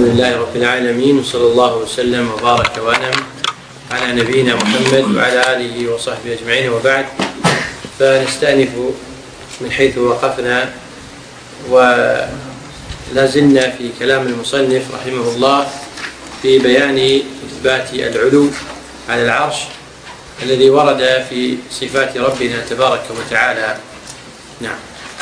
لله رب العالمين، وصلى الله وسلم وبارك وأنعم على نبينا محمد وعلى آله وصحبه أجمعين، وبعد. فنستأنف من حيث وقفنا، ولا زلنا في كلام المصنف رحمه الله في بيان إثبات العلو على العرش الذي ورد في صفات ربنا تبارك وتعالى. نعم.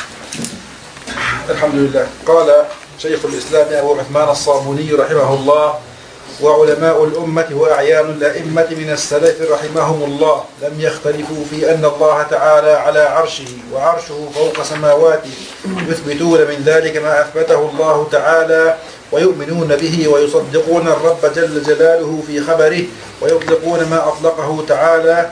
الحمد لله. قال شيخ الإسلام أبو عثمان الصابوني رحمه الله: وعلماء الأمة وأعيان الأئمة من السلف رحمهم الله لم يختلفوا في أن الله تعالى على عرشه، وعرشه فوق سماواته، يثبتون من ذلك ما أثبته الله تعالى، ويؤمنون به ويصدقون الرب جل جلاله في خبره، ويطلقون ما أطلقه تعالى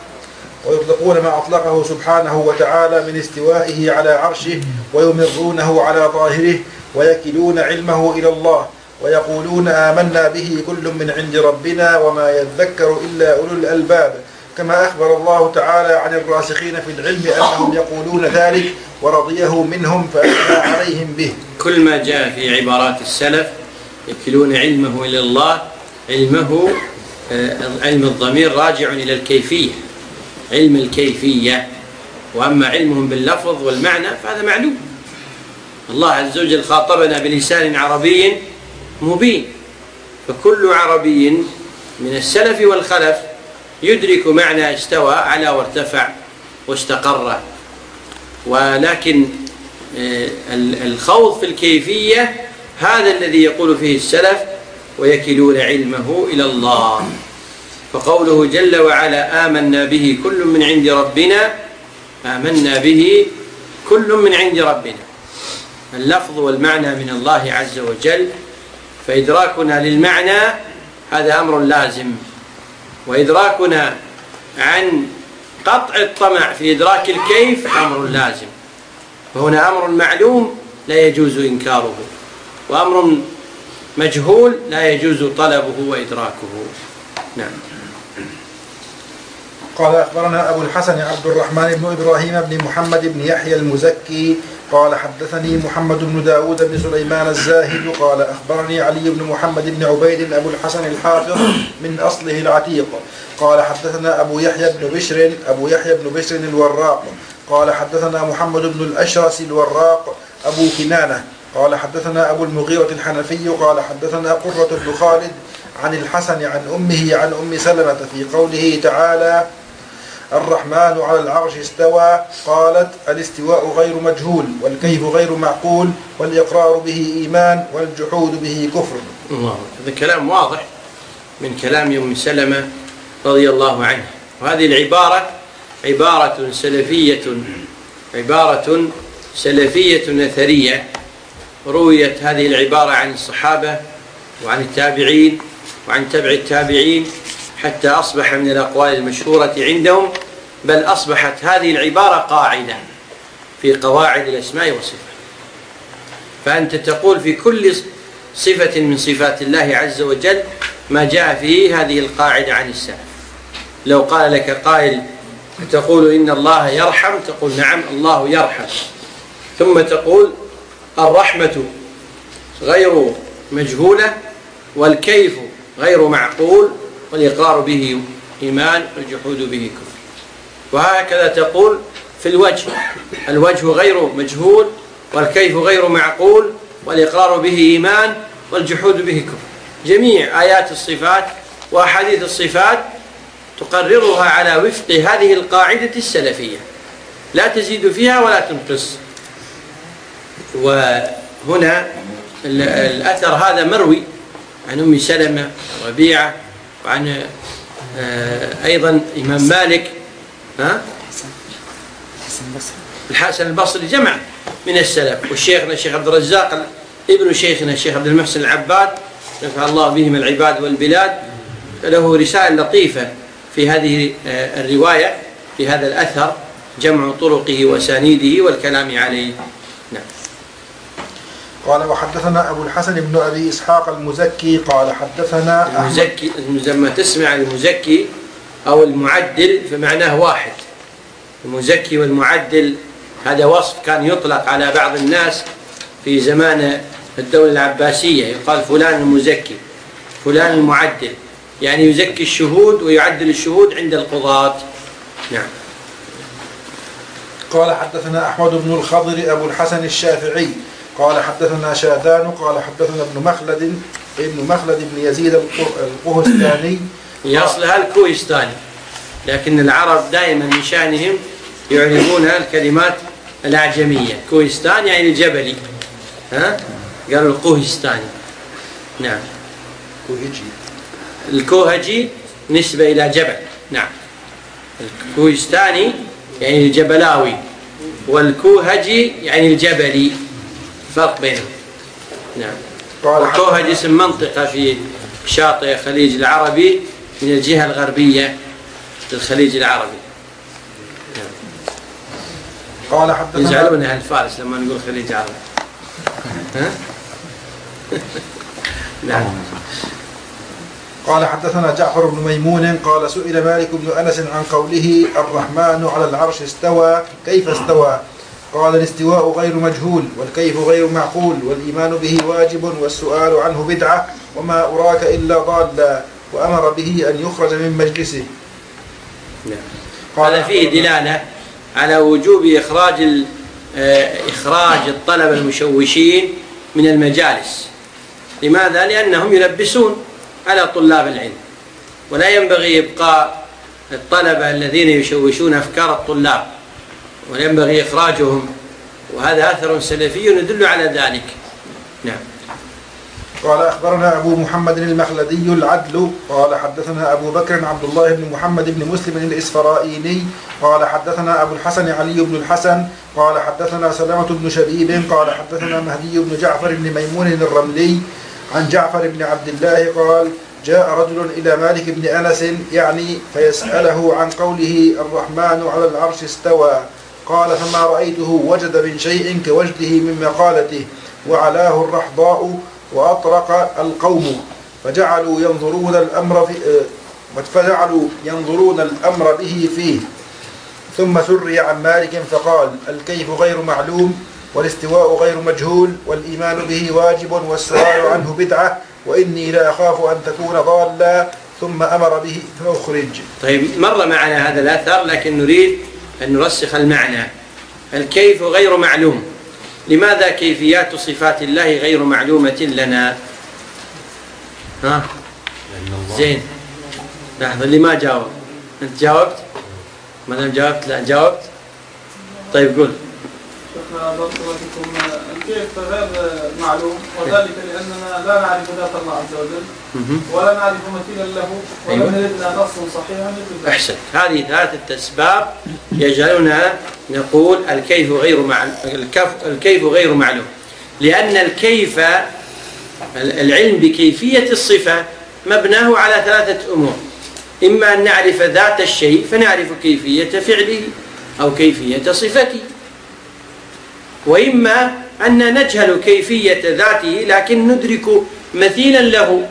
سبحانه وتعالى من استوائه على عرشه، ويمرونه على ظاهره، ويكلون علمه إلى الله، ويقولون آمنا به كل من عند ربنا وما يذكر إلا أولو الألباب، كما أخبر الله تعالى عن الراسخين في العلم أنهم يقولون ذلك ورضيه منهم فأثنى عليهم به. كل ما جاء في عبارات السلف يكلون علمه إلى الله، علم الضمير راجع إلى الكيفية، علم الكيفية، وأما علمهم باللفظ والمعنى فهذا معلوم. الله عز وجل خاطبنا بلسان عربي مبين، فكل عربي من السلف والخلف يدرك معنى استوى على وارتفع واستقر، ولكن الخوض في الكيفية هذا الذي يقول فيه السلف ويكلون علمه إلى الله. فقوله جل وعلا آمنا به كل من عند ربنا، آمنا به كل من عند ربنا، اللفظ والمعنى من الله عز وجل، فإدراكنا للمعنى هذا أمر لازم، وإدراكنا عن قطع الطمع في إدراك الكيف أمر لازم. فهنا أمر معلوم لا يجوز إنكاره، وأمر مجهول لا يجوز طلبه وإدراكه. نعم. قال أخبرنا أبو الحسن عبد الرحمن بن إبراهيم بن محمد بن يحيى المزكي قال حدثني محمد بن داود بن سليمان الزاهد قال أخبرني علي بن محمد بن عبيد أبو الحسن الحافظ من أصله العتيق قال حدثنا أبو يحيى بن بشر الوراق قال حدثنا محمد بن الأشرس الوراق أبو كنانة قال حدثنا أبو المغيرة الحنفي قال حدثنا قرة بن خالد عن الحسن عن أمه عن أم سلمة في قوله تعالى الرحمن على العرش استوى، قالت الاستواء غير مجهول، والكيف غير معقول، والإقرار به إيمان، والجحود به كفر. الله، هذا كلام واضح من كلام أم سلمة رضي الله عنها. وهذه العبارة عبارة سلفية أثرية، رويت هذه العبارة عن الصحابة وعن التابعين وعن تبع التابعين، حتى أصبح من الأقوال المشهورة عندهم، بل أصبحت هذه العبارة قاعدة في قواعد الأسماء والصفات. فأنت تقول في كل صفة من صفات الله عز وجل ما جاء فيه هذه القاعدة عن السلف. لو قال لك قائل تقول إن الله يرحم، تقول نعم الله يرحم، ثم تقول الرحمة غير مجهولة، والكيف غير معقول، والإقرار به إيمان، والجحود به كفر. وهكذا تقول في الوجه غير مجهول، والكيف غير معقول، والإقرار به إيمان، والجحود به كفر. جميع آيات الصفات وأحاديث الصفات تقررها على وفق هذه القاعدة السلفية، لا تزيد فيها ولا تنقص. وهنا الأثر هذا مروي عن أم سلمة ربيعة، وعن أيضا إمام مالك، الحسن البصري، جمع من السلف، والشيخنا الشيخ عبد الرزاق ابن شيخنا الشيخ عبد المحسن العباد نفع الله بهم العباد والبلاد، له رسالة لطيفة في هذه الرواية، في هذا الأثر، جمع طرقه وسانيده والكلام عليه. نعم. قال وحدثنا أبو الحسن بن أبي إسحاق المزكي قال حدثنا المزكي. لما تسمع المزكي أو المعدل فمعناه واحد. المزكي والمعدل هذا وصف كان يطلق على بعض الناس في زمان الدولة العباسية يقال فلان المزكي، فلان المعدل، يعني يزكي الشهود ويعدل الشهود عند القضاة. نعم. قال حدثنا أحمد بن الخضر أبو الحسن الشافعي قال حدثنا شادان قال حدثنا ابن مخلد بن يزيد القهستاني. هي أصلها الكوهستاني، لكن العرب دائما من شأنهم يعرفون الكلمات الأعجمية. كوهستان يعني الجبلي، قالوا القهستاني. نعم. الكوهجي نسبة إلى جبل. نعم. الكوهستاني يعني الجبلاوي، والكوهجي يعني الجبلي، فرق بينهم. نعم. الكوهج اسم منطقة في شاطئ خليج العربي من الجهة الغربية للخليج العربي. نعم. قال حدثنا يزعلون أهل فارس لما نقول خليج عربي. نعم. قال حدثنا جعفر بن ميمون قال سئل مالك بن أنس عن قوله الرحمن على العرش استوى كيف استوى؟ قال الاستواء غير مجهول والكيف غير معقول والإيمان به واجب والسؤال عنه بدعة وما أراك إلا ضالا، وأمر به أن يخرج من مجلسه. هذا فيه دلالة على وجوب إخراج الطلبة المشوشين من المجالس. لماذا؟ لأنهم يلبسون على طلاب العلم، ولا ينبغي إبقاء الطلبة الذين يشوشون أفكار الطلاب، ولا ينبغي إخراجهم، وهذا أثر سلفي يدل على ذلك. نعم. قال أخبرنا أبو محمد المخلدي العدل قال حدثنا أبو بكر عبد الله بن محمد بن مسلم الإسفرائيني قال حدثنا أبو الحسن علي بن الحسن قال حدثنا سلامة بن شبيب قال حدثنا مهدي بن جعفر بن ميمون الرملي عن جعفر بن عبد الله قال جاء رجل إلى مالك بن أنس يعني فيسأله عن قوله الرحمن على العرش استوى، قال فما رأيته وجد من شيء كوجده من مقالته وعلاه الرحضاء وأطرق القوم فجعلوا ينظرون الأمر به فيه. ثم ثري عن مالك فقال الكيف غير معلوم والاستواء غير مجهول والإيمان به واجب والسؤال عنه بدعة وإني لا أخاف أن تكون ضالا، ثم أمر به فأخرج. طيب، مر معنا هذا الأثر لكن نريد أن نرسخ المعنى. الكيف غير معلوم، لماذا كيفيات صفات الله غير معلومة لنا؟ زين، لحظة، اللي ما جاوب. أنت جاوبت؟ ما دام جاوبت لا جاوبت. طيب قول. الكيف غير معلوم، وذلك لأننا لا نعرف ذات الله عز وجل ولا نعرف مثيلا له ولم يردنا نص صحيح. أحسن. هذه ثلاثة أسباب يجعلنا نقول الكيف غير معلوم، لأن الكيف العلم بكيفية الصفة مبناه على ثلاثة أمور: إما أن نعرف ذات الشيء فنعرف كيفية فعله أو كيفية صفته، وإما أن نجهل كيفية ذاته لكن ندرك مثيلا له.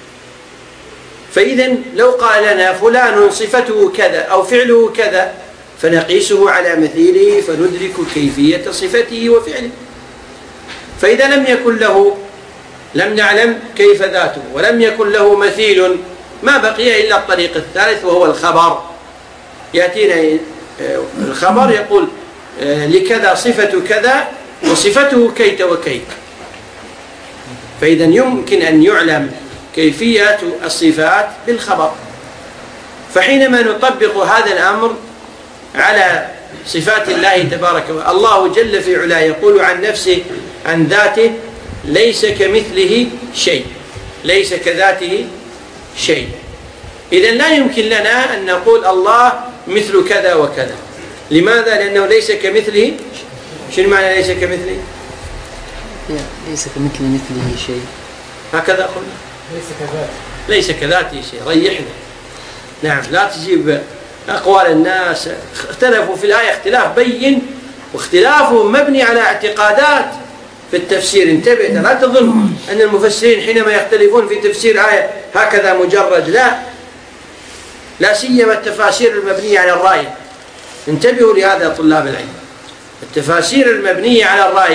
فإذا لو قال لنا فلان صفته كذا أو فعله كذا فنقيسه على مثيله فندرك كيفية صفته وفعله. فإذا لم نعلم كيف ذاته ولم يكن له مثيل ما بقي إلا الطريق الثالث وهو الخبر. يأتينا الخبر يقول لكذا صفة كذا وصفته كيت وكيت، فإذا يمكن أن يعلم كيفية الصفات بالخبر. فحينما نطبق هذا الأمر على صفات الله تبارك وتعالى، الله جل في علاه يقول عن نفسه عن ذاته ليس كمثله شيء، ليس كذاته شيء. إذن لا يمكن لنا أن نقول الله مثل كذا وكذا. لماذا؟ لأنه ليس كمثله. شنو معنى ليس كمثله؟ ليس كمثله شيء، هكذا قلنا ليس كذاته شيء. ريحنا. نعم، لا تجيب أقوال الناس. اختلفوا في الآية اختلاف بين، واختلافهم مبني على اعتقادات في التفسير. انتبه، لا تظن أن المفسرين حينما يختلفون في تفسير آية هكذا مجرد، لا سيما التفاسير المبنية على الرأي. انتبهوا لهذا طلاب العلم. التفاسير المبنية على الرأي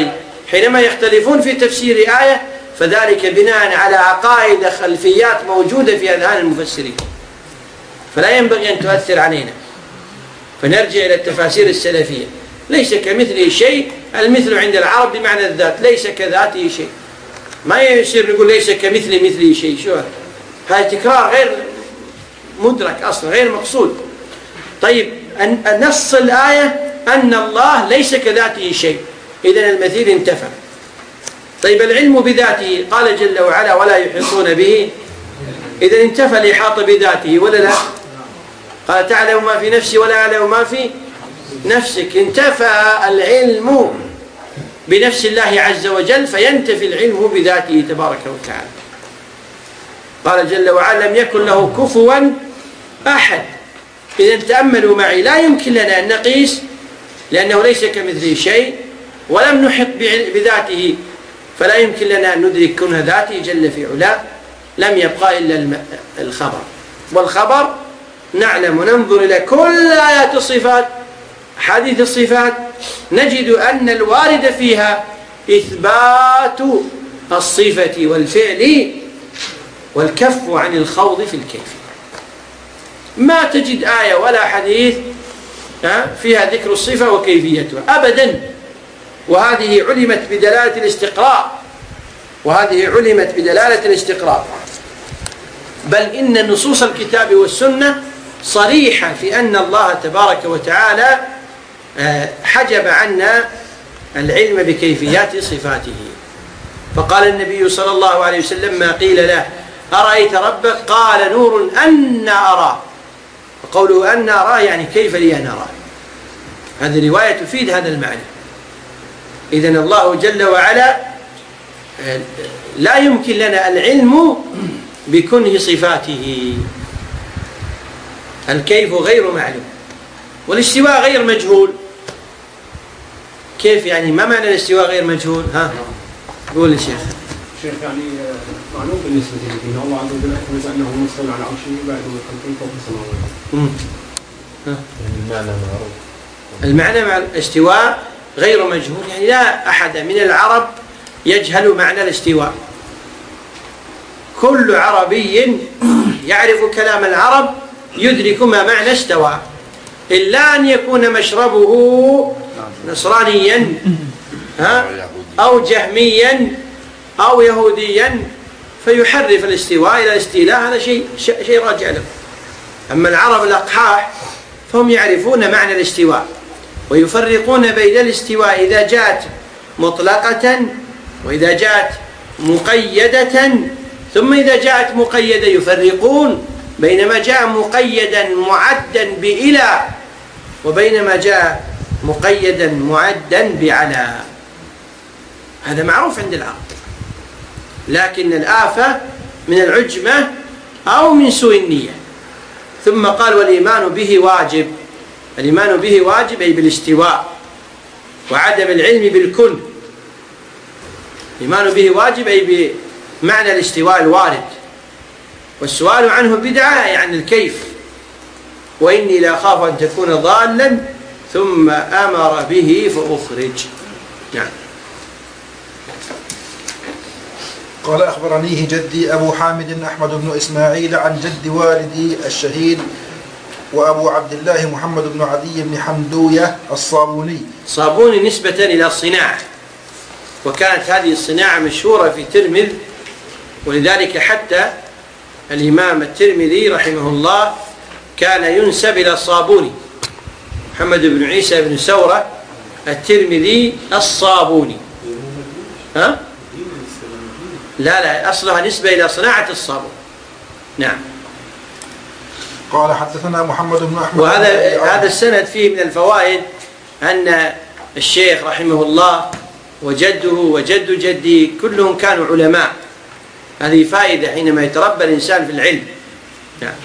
حينما يختلفون في تفسير آية فذلك بناء على عقائد خلفيات موجودة في أذهان المفسرين، فلا ينبغي أن تؤثر علينا. فنرجع إلى التفاسير السلفية. ليس كمثله شيء، المثل عند العرب بمعنى الذات، ليس كذاته شيء. ما يصير نقول ليس مثله شيء، شو هذا تكرار غير مدرك أصلا، غير مقصود. طيب نص الآية أن الله ليس كذاته شيء، إذن المثيل انتفى. طيب العلم بذاته قال جل وعلا ولا يحيطون به، إذن انتفى الإحاطة بذاته ولا لا؟ قال تعلم ما في نفسي ولا أعلم ما في نفسك. انتفى العلم بنفس الله عز وجل، فينتفي العلم بذاته تبارك وتعالى. قال جل وعلا لم يكن له كفوا أحد. إذا تأملوا معي، لا يمكن لنا أن نقيس لأنه ليس كمثله شيء، ولم نحط بذاته، فلا يمكن لنا أن ندرك كنه ذاته جل في علاه. لم يبقى إلا الخبر، والخبر نعلم وننظر إلى كل آيات الصفات، حديث الصفات، نجد أن الوارد فيها إثبات الصفة والفعل والكف عن الخوض في الكيف. ما تجد آية ولا حديث فيها ذكر الصفة وكيفيتها أبدا. وهذه علمت بدلالة الاستقراء، بل إن نصوص الكتاب والسنة صريحة في أن الله تبارك وتعالى حجب عنا العلم بكيفيات صفاته. فقال النبي صلى الله عليه وسلم ما قيل له أرأيت ربك قال نور أنا أراه. وقوله أنا أراه يعني كيف لي أن أراه. هذه رواية تفيد هذا المعنى. إذن الله جل وعلا لا يمكن لنا العلم بكنه صفاته. الكيف غير معلوم، والاستواء غير مجهول. كيف يعني؟ ما معنى الاستواء غير مجهول؟ قول يا شيخ. شيخ يعني معلوم بالنسبة لي إن الله عز وجل أثبت أنه مستوى على عرشه بعد خلقه فوق السماوات. المعنى معروف. المعنى مع الاستواء غير مجهول، يعني لا أحد من العرب يجهل معنى الاستواء. كل عربي يعرف كلام العرب يدرك ما معنى استوى، إلا أن يكون مشربه نصرانيا أو جهميا أو يهوديا فيحرف الاستواء إلى الاستيلاء، هذا شيء راجع له. أما العرب الأقحاح فهم يعرفون معنى الاستواء، ويفرقون بين الاستواء إذا جاءت مطلقة وإذا جاءت مقيدة، ثم إذا جاءت مقيدة يفرقون بينما جاء مقيدا معدا بإلى وبينما جاء مقيدا معدا بعلى. هذا معروف عند العرب، لكن الآفة من العجمة أو من سوء النية. ثم قال والإيمان به واجب. الإيمان به واجب أي بالاستواء، وعدم العلم بالكل. الإيمان به واجب أي بمعنى الاستواء الوارد، والسؤال عنه بدعة يعني الكيف. وإني لا أخاف أن تكون ضالا ثم أمر به فأخرج. نعم. قال أخبرنيه جدي أبو حامد أحمد بن إسماعيل عن جد والدي الشهيد وأبو عبد الله محمد بن عدي بن حمدوية الصابوني. صابوني نسبة إلى الصناعة، وكانت هذه الصناعة مشهورة في ترمذ، ولذلك حتى الإمام الترمذي رحمه الله كان ينسب إلى الصابوني. محمد بن عيسى بن سورة الترمذي الصابوني. لا أصلها نسبة إلى صناعة الصابون. نعم. قال حدثنا محمد بن أحمد. وهذا السند فيه من الفوائد أن الشيخ رحمه الله وجده وجد جدي كلهم كانوا علماء. هذه فائدة حينما يتربى الإنسان في العلم. نعم.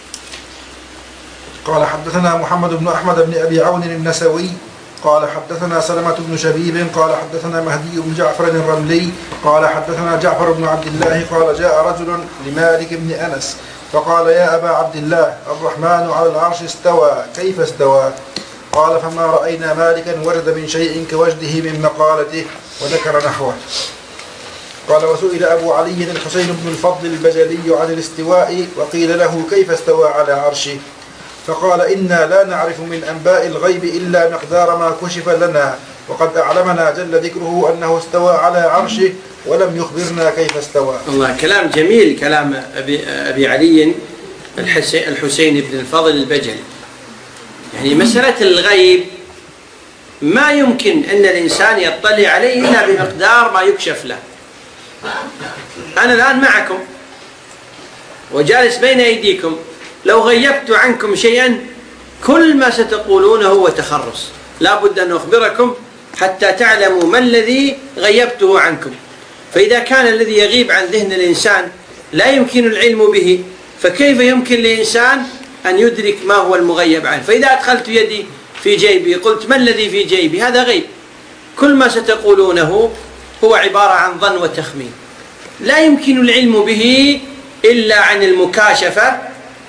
قال حدثنا محمد بن أحمد بن أبي عون النسوي قال حدثنا سلمة بن شبيب قال حدثنا مهدي بن جعفر الرملي قال حدثنا جعفر بن عبد الله قال جاء رجل لمالك بن أنس فقال يا أبا عبد الله الرحمن على العرش استوى كيف استوى؟ قال فما رأينا مالكا ورد من شيء كوجده من مقالته وذكر نحوه. قال وسئل أبو علي الحسين بن الفضل البجلي عن الاستواء وقيل له كيف استوى على عرشه؟ فقال إنا لا نعرف من أنباء الغيب إلا مقدار ما كشف لنا، وقد أعلمنا جل ذكره أنه استوى على عرشه ولم يخبرنا كيف استوى. الله، كلام جميل، كلام أبي علي الحسين بن الفضل البجلي. يعني مسألة الغيب ما يمكن أن الإنسان يطلع عليه إلا بمقدار ما يكشف له. أنا الآن معكم وجالس بين أيديكم، لو غيبت عنكم شيئا كل ما ستقولونه هو تخرص، لا بد أن أخبركم حتى تعلموا ما الذي غيبته عنكم. فإذا كان الذي يغيب عن ذهن الإنسان لا يمكن العلم به، فكيف يمكن لإنسان أن يدرك ما هو المغيب عنه؟ فإذا أدخلت يدي في جيبي قلت ما الذي في جيبي، هذا غيب. كل ما ستقولونه هو عبارة عن ظن وتخمين، لا يمكن العلم به إلا عن المكاشفة.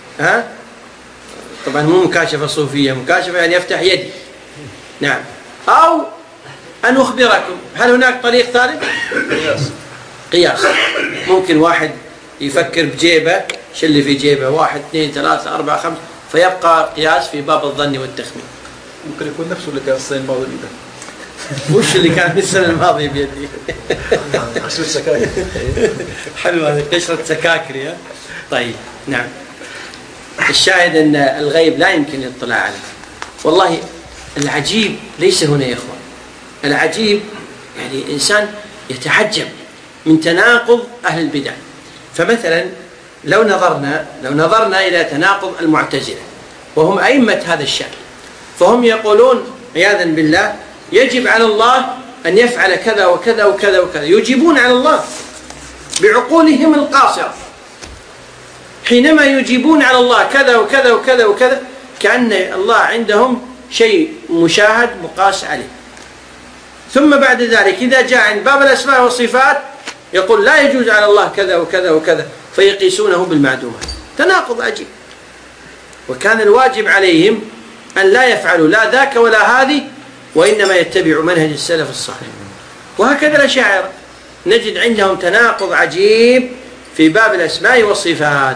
طبعا مو مكاشفة صوفية، مكاشفة يعني يفتح يدي، نعم، أو أن أخبركم. هل هناك طريق ثالث؟ قياس. ممكن واحد يفكر بجيبه، شو اللي في جيبه، 1 2 3 4 5، فيبقى قياس في باب الظن والتخمين. ممكن يكون نفسه اللي كان السنة الماضية بيده. وش اللي كان في السنة الماضية بيدي؟ قشرة سكاكر. حلو، هذه قشرة سكاكر يا. طيب، نعم. الشاهد أن الغيب لا يمكن الاطلاع عليه. والله العجيب ليس هنا يا إخوان، العجيب يعني إنسان يتعجب من تناقض أهل البدع. فمثلا لو نظرنا إلى تناقض المعتزلة وهم أئمة هذا الشأن، فهم يقولون عياذا بالله يجب على الله أن يفعل كذا وكذا وكذا وكذا، يجيبون على الله بعقولهم القاصرة. حينما يجيبون على الله كذا وكذا وكذا وكذا كأن الله عندهم شيء مشاهد مقاس عليه. ثم بعد ذلك إذا جاء عند باب الأسماء والصفات يقول لا يجوز على الله كذا وكذا وكذا، فيقيسونه بالمعدومات. تناقض عجيب. وكان الواجب عليهم أن لا يفعلوا لا ذاك ولا هذه، وإنما يتبعوا منهج السلف الصالح. وهكذا الأشاعرة نجد عندهم تناقض عجيب في باب الأسماء والصفات.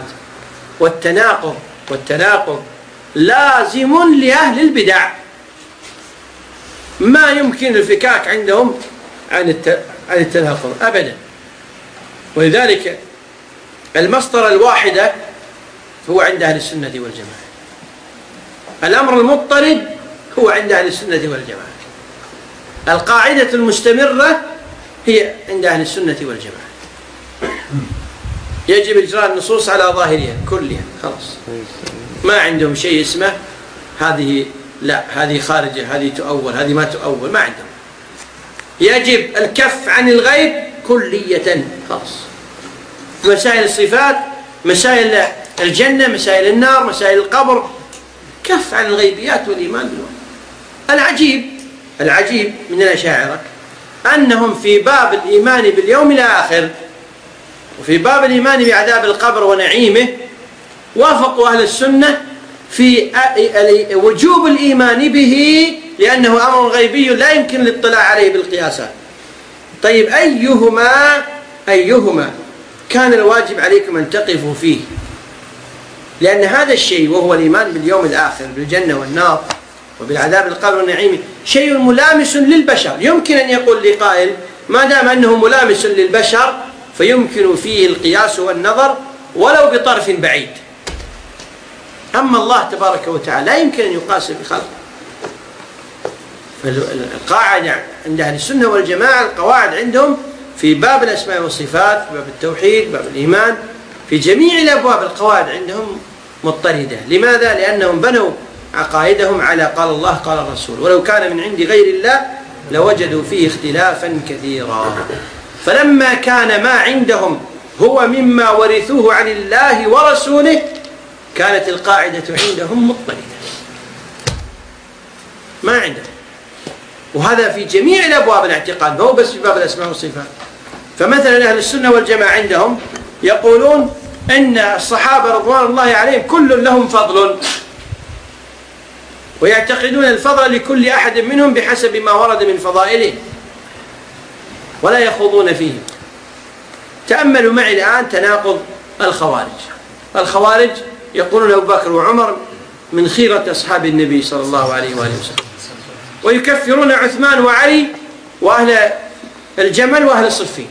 والتناقض لازم لأهل البدع، ما يمكن الفكاك عندهم عن التناقض أبدا. ولذلك المسطرة الواحدة هو عند أهل السنة والجماعة، الأمر المضطرد هو عند أهل السنة والجماعة، القاعدة المستمرة هي عند أهل السنة والجماعة. يجب إجراء النصوص على ظاهرها كلها، خلاص، ما عندهم شيء اسمه هذه لا، هذه خارجة، هذه تؤول، هذه ما تؤول، ما عندهم. يجب الكف عن الغيب كلية، خلاص. مسائل الصفات، مسائل الجنة، مسائل النار، مسائل القبر، كف عن الغيبيات والإيمان بالوحي. العجيب من الأشاعرة أنهم في باب الإيمان باليوم الآخر وفي باب الإيمان بعذاب القبر ونعيمه وافقوا أهل السنة في وجوب الإيمان به، لأنه أمر غيبي لا يمكن الاطلاع عليه بالقياسات. طيب أيهما كان الواجب عليكم أن تقفوا فيه؟ لأن هذا الشيء وهو الإيمان باليوم الآخر بالجنة والنار وبالعذاب القبر والنعيم شيء ملامس للبشر. يمكن أن يقول لي قائل ما دام أنه ملامس للبشر فيمكن فيه القياس والنظر ولو بطرف بعيد. أما الله تبارك وتعالى لا يمكن أن يقاس بخلقه. فالقاعدة عند أهل السنة والجماعة، القواعد عندهم في باب الأسماء والصفات، باب التوحيد، باب الإيمان، في جميع الأبواب القواعد عندهم مضطردة. لماذا؟ لأنهم بنوا عقائدهم على قال الله قال الرسول، ولو كان من عند غير الله لوجدوا فيه اختلافا كثيرا. فلما كان ما عندهم هو مما ورثوه عن الله ورسوله كانت القاعدة عندهم مضطردة، ما عندهم. وهذا في جميع الأبواب الاعتقاد، مو بس في باب الأسماء والصفات. فمثلا أهل السنة والجماعة عندهم يقولون إن الصحابة رضوان الله عليهم كل لهم فضل، ويعتقدون الفضل لكل أحد منهم بحسب ما ورد من فضائله. ولا يخوضون فيه. تأملوا معي الآن تناقض الخوارج يقولون أبو بكر وعمر من خيرة أصحاب النبي صلى الله عليه وآله وسلم، ويكفرون عثمان وعلي وأهل الجمل وأهل الصفين.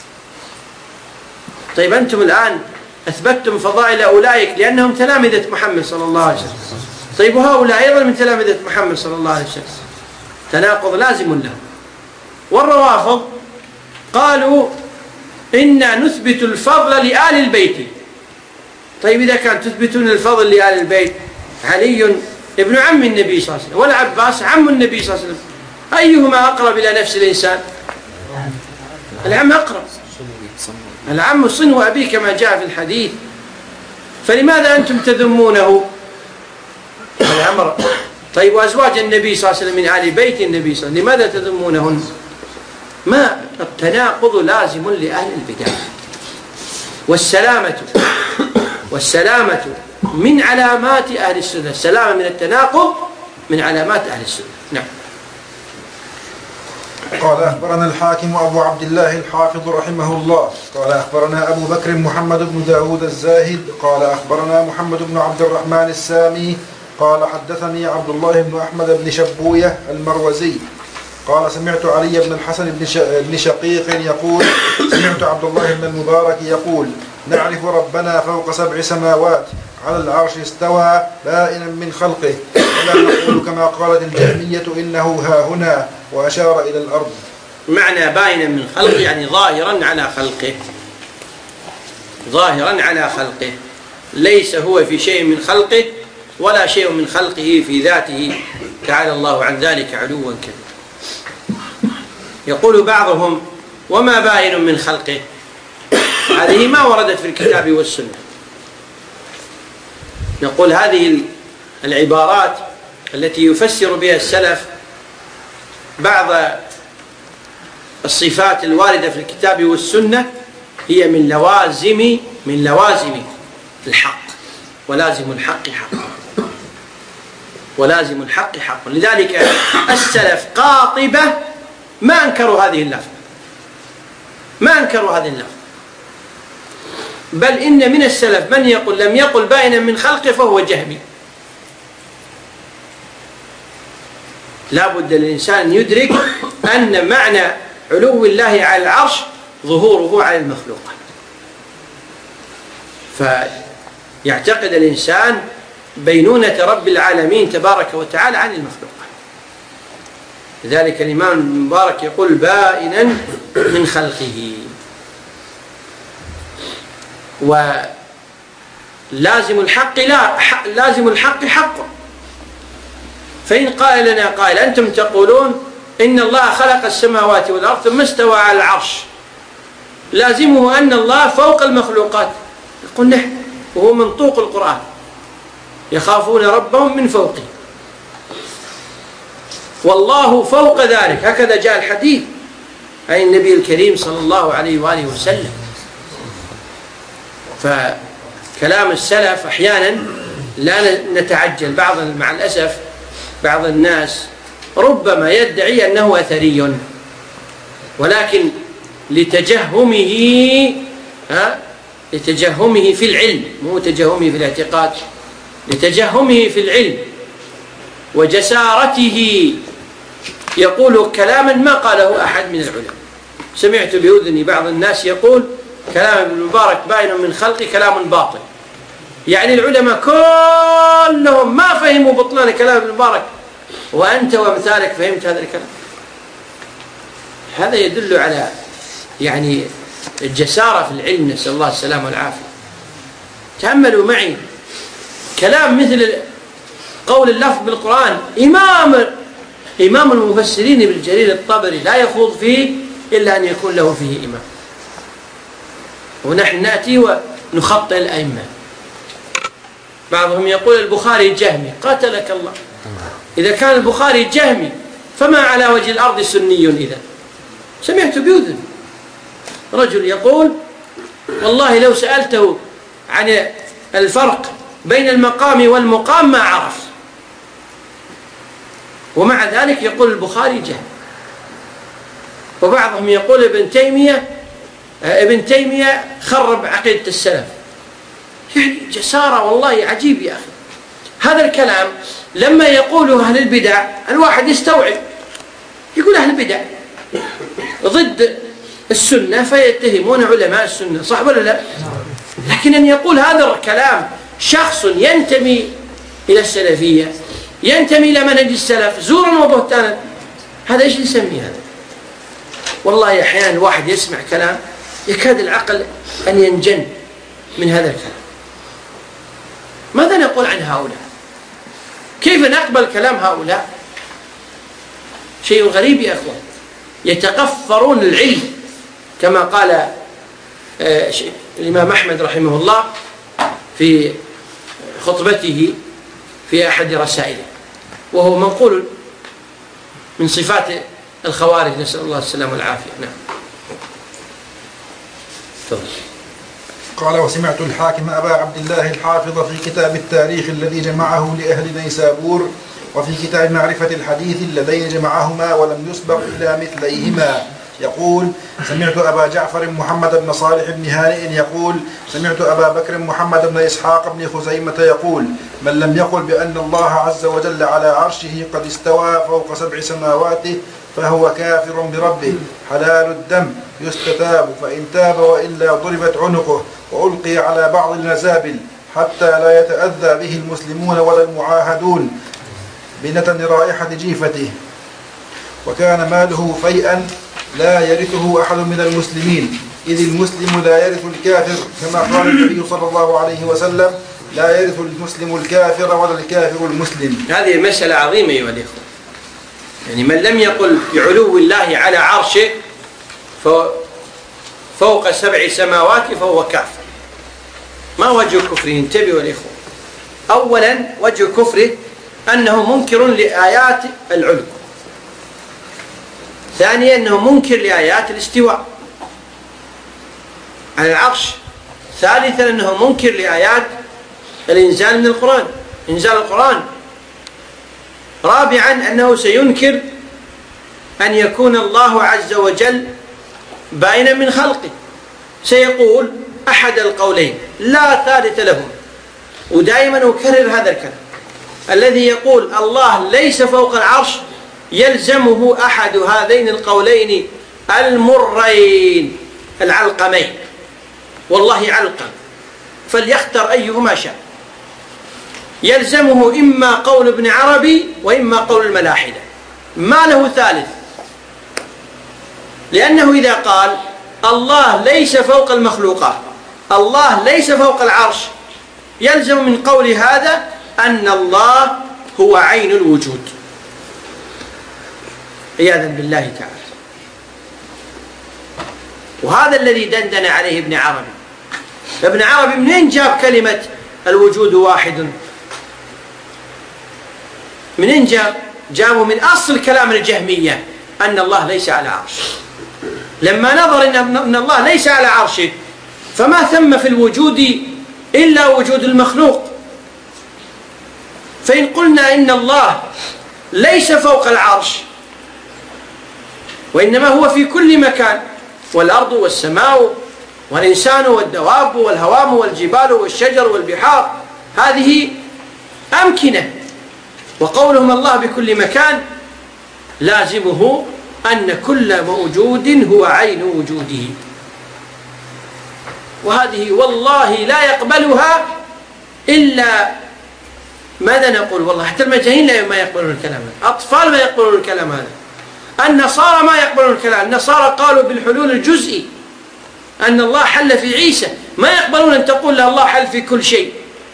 طيب أنتم الآن أثبتتم فضائل أولئك لأنهم تلامذة محمد صلى الله عليه وسلم، طيب وهؤلاء أيضا من تلامذة محمد صلى الله عليه وسلم، تناقض لازم لهم. والروافض قالوا إنا نثبت الفضل لآل البيت. طيب إذا كان تثبتون الفضل لآل البيت، علي ابن عم النبي صلى الله عليه وسلم والعباس عم النبي صلى الله عليه وسلم، أيهما أقرب إلى نفس الإنسان؟ العم أقرب، العم صنو أبي كما جاء في الحديث، فلماذا أنتم تذمونه؟ الأمر طيب وأزواج النبي صلى الله عليه وسلم من آل بيت النبي صلى الله عليه وسلم لماذا تذمونهن؟ ما التناقض لازم لأهل البدع، والسلامة من علامات أهل السنة، السلامة من التناقض من علامات أهل السنة. نعم. قال أخبرنا الحاكم أبو عبد الله الحافظ رحمه الله قال أخبرنا أبو بكر محمد بن داود الزاهد قال أخبرنا محمد بن عبد الرحمن السامي قال حدثني عبد الله بن أحمد بن شبوية المروزي قال سمعت علي بن الحسن بن شقيق يقول سمعت عبد الله بن المبارك يقول نعرف ربنا فوق 7 سماوات على العرش استوى بائنا من خلقه ولا نقول كما قالت الجهمية إنه ها هنا وأشار إلى الأرض. معنى بائنا من خلقه يعني ظاهرا على خلقه، ليس هو في شيء من خلقه ولا شيء من خلقه في ذاته، تعالى الله عن ذلك علوا كبيرا. يقول بعضهم وما بائن من خلقه، هذه ما وردت في الكتاب والسنة. نقول هذه العبارات التي يفسر بها السلف بعض الصفات الواردة في الكتاب والسنة هي من لوازم الحق، ولازم الحق حق. لذلك السلف قاطبة ما أنكروا هذه اللفظة، بل إن من السلف من يقول لم يقل بائنا من خلقه فهو جهمي. لا بد للإنسان يدرك أن معنى علو الله على العرش ظهوره على المخلوقات، فيعتقد الإنسان بينونة رب العالمين تبارك وتعالى عن المخلوقات. لذلك الإمام المبارك يقول بائنا من خلقه. ولازم الحق حق. فإن قال لنا قائل أنتم تقولون إن الله خلق السماوات والأرض ثم استوى على العرش، لازمه أن الله فوق المخلوقات. يقول نحن، وهو منطوق القرآن، يخافون ربهم من فوقه والله فوق ذلك، هكذا جاء الحديث عن النبي الكريم صلى الله عليه وآله وسلم. فكلام السلف أحيانا لا نتعجل، مع الأسف بعض الناس ربما يدعي أنه أثري، ولكن لتجهمه في العلم، مو تجهمه في الاعتقاد، لتجهمه في العلم وجسارته يقول كلاما ما قاله أحد من العلماء. سمعت بأذني بعض الناس يقول كلام ابن المبارك بائن من خلقه كلام باطل، يعني العلماء كلهم ما فهموا بطلان كلام ابن المبارك وأنت وامثالك فهمت هذا الكلام. هذا يدل على يعني الجسارة في العلم، نسأل الله السلامة والعافية. تأملوا معي كلام مثل قول اللفظ بالقرآن، إمام المفسرين ابن جرير الطبري لا يخوض فيه إلا أن يكون له فيه إمام، ونحن نأتي ونخطئ الأئمة. بعضهم يقول البخاري جهمي، قاتلك الله. إذا كان البخاري جهمي فما على وجه الأرض سني إذا؟ سمعت بأذن رجل يقول والله لو سألته عن الفرق بين المقام والمقام ما عرف، ومع ذلك يقول البخاري جهمي. وبعضهم يقول ابن تيمية خرب عقيدة السلف. يعني جسارة والله عجيب يا أخي. هذا الكلام لما يقوله أهل البدع الواحد يستوعب، يقول أهل البدع ضد السنة فيتهمون علماء السنة، صح ولا لا؟ لكن أن يقول هذا الكلام شخص ينتمي إلى السلفية، ينتمي إلى منهج السلف زورا وبهتانا، هذا إيش نسميه هذا؟ والله أحيانا الواحد يسمع كلام يكاد العقل أن ينجن من هذا الكلام. ماذا نقول عن هؤلاء؟ كيف نقبل كلام هؤلاء؟ شيء غريب يا أخوان، يتقفرون العلم كما قال الإمام أحمد رحمه الله في خطبته في أحد رسائله، وهو منقول من صفات الخوارج، نسأل الله السلامة والعافية. نعم. قال: وسمعت الحاكم أبا عبد الله الحافظ في كتاب التاريخ الذي جمعه لأهل نيسابور، وفي كتاب معرفة الحديث اللذين جمعهما ولم يسبق إلى مثليهما، يقول: سمعت أبا جعفر محمد بن صالح بن هانئ يقول: سمعت أبا بكر محمد بن إسحاق بن خزيمة يقول: من لم يقل بأن الله عز وجل على عرشه قد استوى فوق 7 سماوات فهو كافر بربه، حلال الدم، يستتاب، فإن تاب وإلا ضربت عنقه وألقي على بعض المزابل حتى لا يتأذى به المسلمون ولا المعاهدون بنتن رائحة جيفته، وكان ماله فيئا لا يرثه أحد من المسلمين، إذ المسلم لا يرث الكافر، كما قال النبي صلى الله عليه وسلم: لا يرث المسلم الكافر ولا الكافر المسلم. هذه مسألة عظيمة أيها الإخوة. يعني من لم يقل بعلو الله على عرشه فوق 7 سماوات فهو كافر. ما وجه كفره؟ انتبهوا الإخوة. أولا وجه كفره أنه منكر لآيات العلو، ثانيا أنه منكر لآيات الاستواء على العرش، ثالثا أنه منكر لآيات الإنزال من القرآن، إنزال القرآن، رابعا أنه سينكر أن يكون الله عز وجل بائنا من خلقه، سيقول أحد القولين لا ثالث لهم. ودائما أكرر هذا الكلام، الذي يقول الله ليس فوق العرش يلزمه أحد هذين القولين المرين العلقمين، والله علقم، فليختر أيهما شاء. يلزمه إما قول ابن عربي وإما قول الملاحدة، ما له ثالث، لأنه إذا قال الله ليس فوق المخلوقات، الله ليس فوق العرش، يلزم من قول هذا أن الله هو عين الوجود عياذا بالله تعالى. وهذا الذي دندن عليه ابن عربي. ابن عربي منين جاب كلمة الوجود واحد؟ منين جابوا من أصل كلام الجهمية أن الله ليس على عرش. لما نظر أن الله ليس على عرشه فما ثم في الوجود إلا وجود المخلوق. فإن قلنا إن الله ليس فوق العرش وإنما هو في كل مكان، والأرض والسماء والإنسان والدواب والهوام والجبال والشجر والبحار، هذه أمكنة، وقولهم الله بكل مكان لازمه أن كل موجود هو عين وجوده. وهذه والله لا يقبلها إلا ماذا نقول؟ والله حتى المجانين لا ما يقبلون الكلام هذا، أطفال ما يقبلون الكلام هذا، النصارى ما يقبلون الكلام. النصارى قالوا بالحلول الجزئي أن الله حل في عيسى، ما يقبلون أن تقول له الله حل في كل شيء.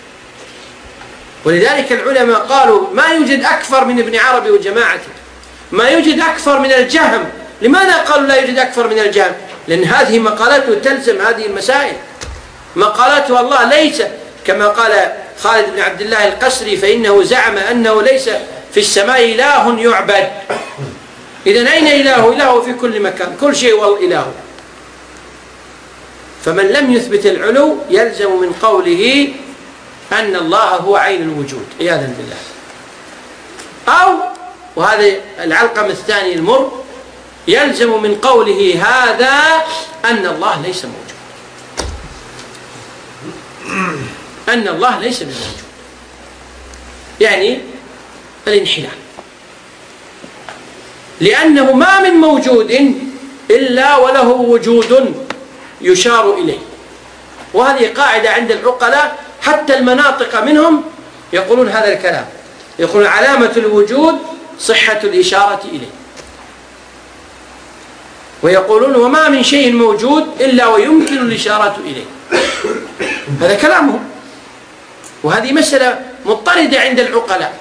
ولذلك العلماء قالوا ما يوجد أكثر من ابن عربي وجماعته، ما يوجد أكثر من الجهم. لماذا قالوا لا يوجد أكثر من الجهم؟ لأن هذه مقالته تلزم هذه المسائل. مقالته الله ليس كما قال خالد بن عبد الله القسري، فإنه زعم أنه ليس في السماء إله يعبد. إذن أين إله؟ إله في كل مكان، كل شيء والإله. فمن لم يثبت العلو يلزم من قوله أن الله هو عين الوجود عياذا بالله. أو وهذا العلقم الثاني المر، يلزم من قوله هذا أن الله ليس موجود، أن الله ليس بموجود، يعني الانحلال، لأنه ما من موجود إلا وله وجود يشار إليه. وهذه قاعدة عند العقلاء، حتى المناطق منهم يقولون هذا الكلام، يقولون علامة الوجود صحة الإشارة إليه، ويقولون وما من شيء موجود إلا ويمكن الإشارة إليه. هذا كلامهم، وهذه مسألة مضطردة عند العقلاء.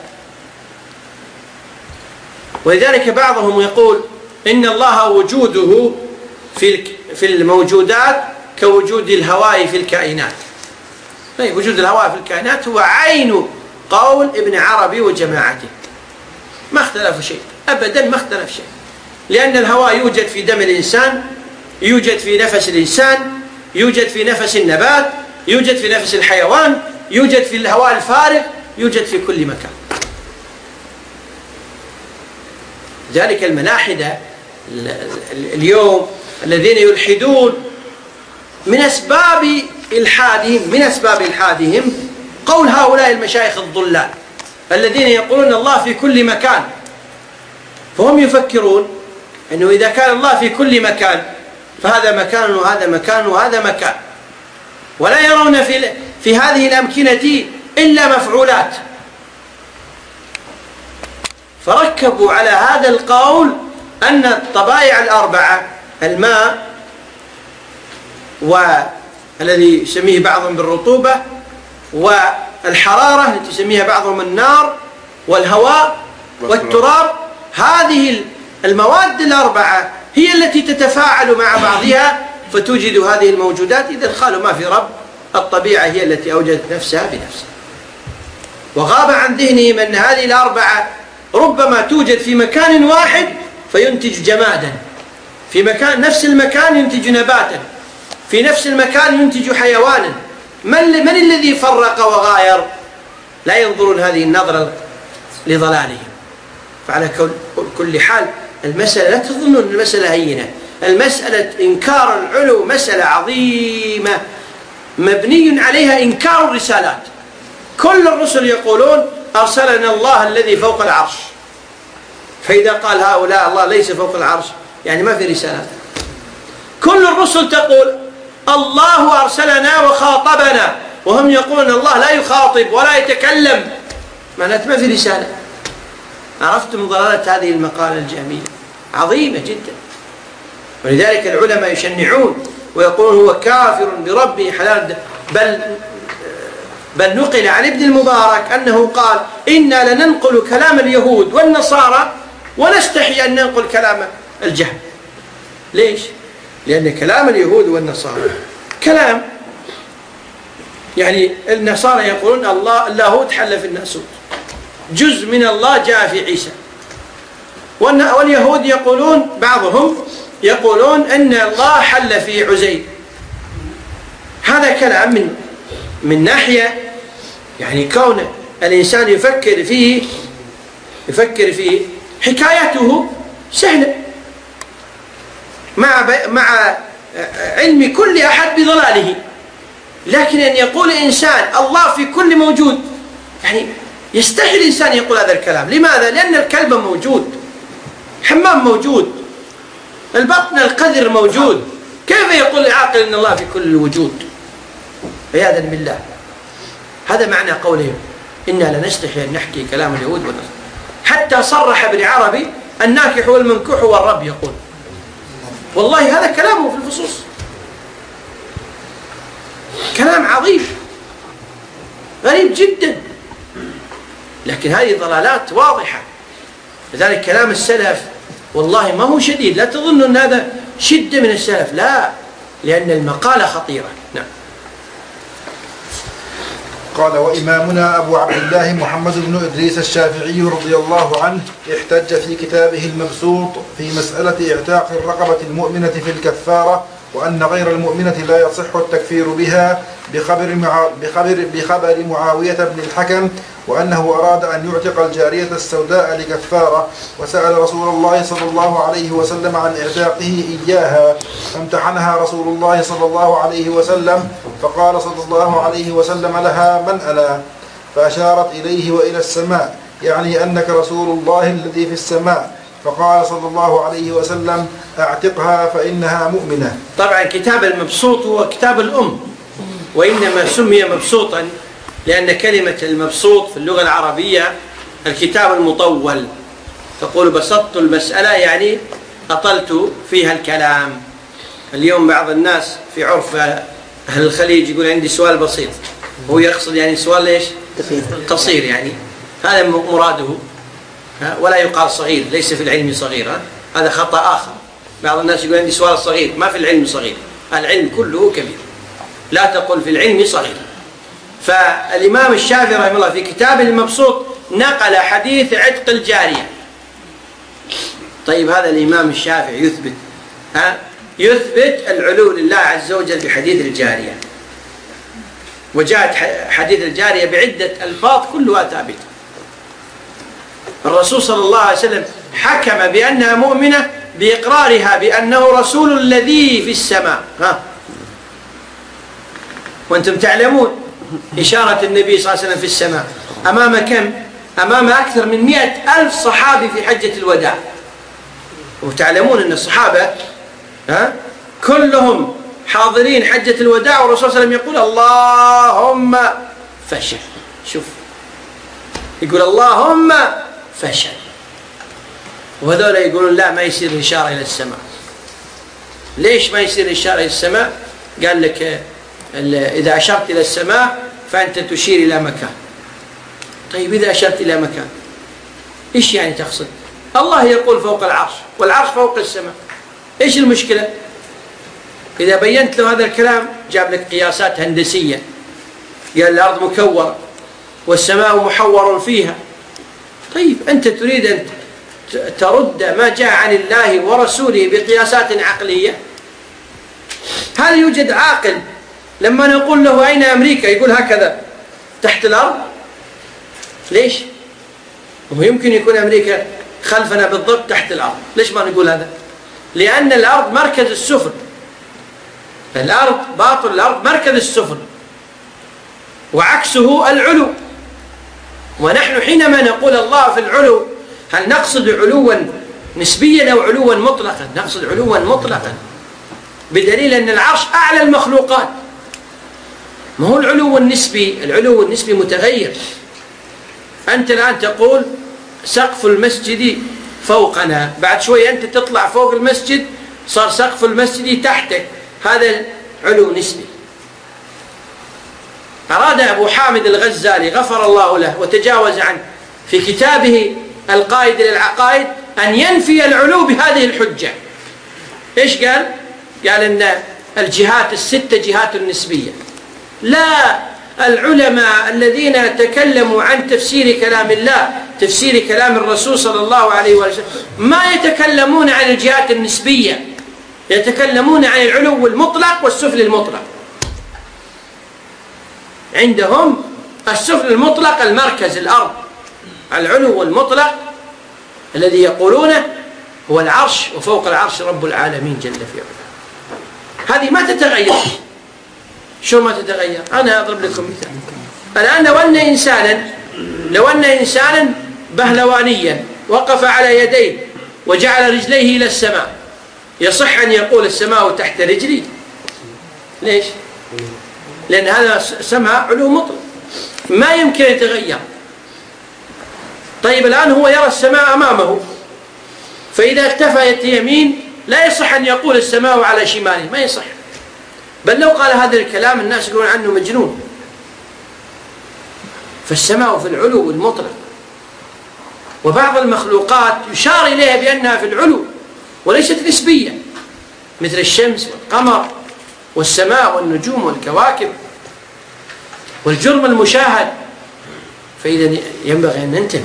ولذلك بعضهم يقول إن الله وجوده في الموجودات كوجود الهواء في الكائنات. وجود الهواء في الكائنات هو عين قول ابن عربي وجماعته، ما اختلف شيء أبدا، ما اختلف شيء، لأن الهواء يوجد في دم الإنسان، يوجد في نفس الإنسان، يوجد في نفس النبات، يوجد في نفس الحيوان، يوجد في الهواء الفارغ، يوجد في كل مكان. ذلك الملاحدة اليوم الذين يلحدون من أسباب إلحادهم قول هؤلاء المشايخ الضلال الذين يقولون الله في كل مكان، فهم يفكرون أنه إذا كان الله في كل مكان فهذا مكان وهذا مكان وهذا مكان، ولا يرون في هذه الأمكنة إلا مفعولات، فركبوا على هذا القول أن الطبائع الأربعة، الماء والذي يسميه بعضهم بالرطوبة، والحرارة التي يسميها بعضهم النار، والهواء والتراب، هذه المواد الأربعة هي التي تتفاعل مع بعضها فتوجد هذه الموجودات. إذا قالوا ما في رب، الطبيعة هي التي أوجدت نفسها بنفسها، وغاب عن ذهنهم أن هذه الأربعة ربما توجد في مكان واحد فينتج جمادا، في مكان نفس المكان ينتج نباتا، في نفس المكان ينتج حيوانا. من الذي فرق وغاير؟ لا ينظرون هذه النظرة لضلالهم. فعلى كل حال المسألة لا تظنون المسألة هينة، المسألة إنكار العلو مسألة عظيمة مبني عليها إنكار الرسالات. كل الرسل يقولون أرسلنا الله الذي فوق العرش، فإذا قال هؤلاء الله ليس فوق العرش يعني ما في رسالات. كل الرسل تقول الله أرسلنا وخاطبنا، وهم يقولون الله لا يخاطب ولا يتكلم، معناته ما في رسالة. عرفتم ضلالة هذه المقالة الجهمية عظيمة جدا. ولذلك العلماء يشنعون ويقولون هو كافر بربه حلال، بل نقل عن ابن المبارك أنه قال إنا لننقل كلام اليهود والنصارى ونستحي أن ننقل كلام الجهم. ليش؟ لأن كلام اليهود والنصارى كلام، يعني النصارى يقولون الله اللاهوت حل في الناسوت، جزء من الله جاء في عيسى، واليهود يقولون بعضهم يقولون أن الله حل في عزير. هذا كلام من ناحية يعني كون الإنسان يفكر فيه حكايته سهلة مع علم كل أحد بضلاله، لكن أن يقول إنسان الله في كل موجود يعني يستحي الإنسان يقول هذا الكلام. لماذا؟ لأن الكلب موجود، الحمام موجود، البطن القذر موجود، كيف يقول العاقل أن الله في كل الوجود؟ عياذا بالله. هذا معنى قولهم إنا لنستحي أن نحكي كلام اليهود والنصارى. حتى صرح ابن عربي الناكح والمنكوح والرب يقول، والله هذا كلامه في الفصوص، كلام عظيم غريب جدا، لكن هذه ضلالات واضحة. لذلك كلام السلف والله ما هو شديد، لا تظنوا أن هذا شدة من السلف، لا، لأن المقالة خطيرة. نعم. قال وإمامنا أبو عبد الله محمد بن إدريس الشافعي رضي الله عنه احتج في كتابه المبسوط في مسألة اعتاق الرقبة المؤمنة في الكفارة وأن غير المؤمنة لا يصح التكفير بها بخبر معاوية بن الحكم، وأنه أراد أن يعتق الجارية السوداء لكفارة، وسأل رسول الله صلى الله عليه وسلم عن إعتاقه إياها، فامتحنها رسول الله صلى الله عليه وسلم، فقال صلى الله عليه وسلم لها: من أنا؟ فأشارت إليه وإلى السماء، يعني أنك رسول الله الذي في السماء. فقال صلى الله عليه وسلم: أعتقها فإنها مؤمنة. طبعا كتاب المبسوط هو كتاب الأم، وإنما سمي مبسوطا لأن كلمة المبسوط في اللغة العربية الكتاب المطول، تقول بسطت المسألة يعني أطلت فيها الكلام. اليوم بعض الناس في عرف أهل الخليج يقول عندي سؤال بسيط، هو يقصد يعني سؤال ليش؟ قصير، يعني هذا مراده، ولا يقال صغير، ليس في العلم صغير، هذا خطأ آخر. بعض الناس يقول عندي سؤال صغير، ما في العلم صغير، العلم كله كبير، لا تقل في العلم صغير. فالإمام الشافعي رحمه الله في كتاب المبسوط نقل حديث عتق الجارية. طيب هذا الإمام الشافعي يثبت العلو لله عز وجل بحديث الجارية، وجاءت حديث الجارية بعدة ألفاظ كلها ثابتة. الرسول صلى الله عليه وسلم حكم بأنها مؤمنة بإقرارها بأنه رسول الذي في السماء. وأنتم تعلمون إشارة النبي صلى الله عليه وسلم في السماء أمام كم؟ أمام أكثر من 100,000 صحابي في حجة الوداع. وتعلمون أن الصحابة كلهم حاضرين حجة الوداع، والرسول صلى الله عليه وسلم يقول اللهم فشل. شوف، يقول اللهم فشل، وهذول يقولون لا، ما يصير الإشارة إلى السماء. ليش ما يصير الإشارة إلى السماء؟ قال لك إذا أشرت إلى السماء فأنت تشير إلى مكان. طيب إذا أشرت إلى مكان إيش يعني تقصد؟ الله يقول فوق العرش، والعرش فوق السماء، إيش المشكلة؟ إذا بينت له هذا الكلام جاب لك قياسات هندسية، قال الأرض مكورة والسماء محور فيها. طيب أنت تريد أن ترد ما جاء عن الله ورسوله بقياسات عقلية؟ هل يوجد عاقل لما نقول له أين أمريكا يقول هكذا تحت الأرض؟ ليش؟ ويمكن يكون أمريكا خلفنا بالضبط تحت الأرض. ليش ما نقول هذا؟ لأن الأرض مركز السفن، الأرض باطن الأرض مركز السفن، وعكسه العلو. ونحن حينما نقول الله في العلو هل نقصد علوا نسبيا أو علوا مطلقا؟ نقصد علوا مطلقا، بدليل أن العرش أعلى المخلوقات. ما هو العلو النسبي؟ العلو النسبي متغير. أنت الآن تقول سقف المسجد فوقنا، بعد شوي أنت تطلع فوق المسجد صار سقف المسجد تحتك، هذا علو نسبي. أراد أبو حامد الغزالي غفر الله له وتجاوز عنه في كتابه القائد للعقائد أن ينفي العلو بهذه الحجة. إيش قال؟ قال إن الجهات الستة جهات نسبية. لا، العلماء الذين تكلموا عن تفسير كلام الله، تفسير كلام الرسول صلى الله عليه وسلم، ما يتكلمون عن الجهات النسبية، يتكلمون عن العلو المطلق والسفل المطلق. عندهم السفل المطلق المركز الأرض، العلو المطلق الذي يقولونه هو العرش، وفوق العرش رب العالمين جل في علاه. هذه ما تتغير. شو ما تتغير؟ أنا أضرب لكم مثال. الآن لو أن إنسانا بهلوانيا وقف على يديه وجعل رجليه إلى السماء، يصح أن يقول السماء تحت رجلي؟ ليش؟ لأن هذا سماء علو مطلق ما يمكن يتغير. طيب الآن هو يرى السماء أمامه، فإذا اكتفى يمين لا يصح أن يقول السماء على شماله، ما يصح. بل لو قال هذا الكلام الناس يقولون عنه مجنون. فالسماء في العلو المطلق، وبعض المخلوقات يشار إليها بأنها في العلو وليست نسبية، مثل الشمس والقمر والسماء والنجوم والكواكب والجرم المشاهد. فإذا ينبغي أن ننتبه.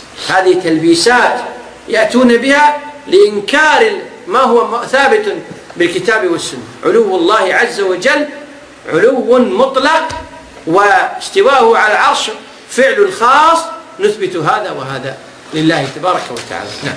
هذه تلبيسات يأتون بها لإنكار ما هو ثابت بالكتاب والسنة. علو الله عز وجل علو مطلق، واستواءه على العرش فعل خاص، نثبت هذا وهذا لله تبارك وتعالى. نعم.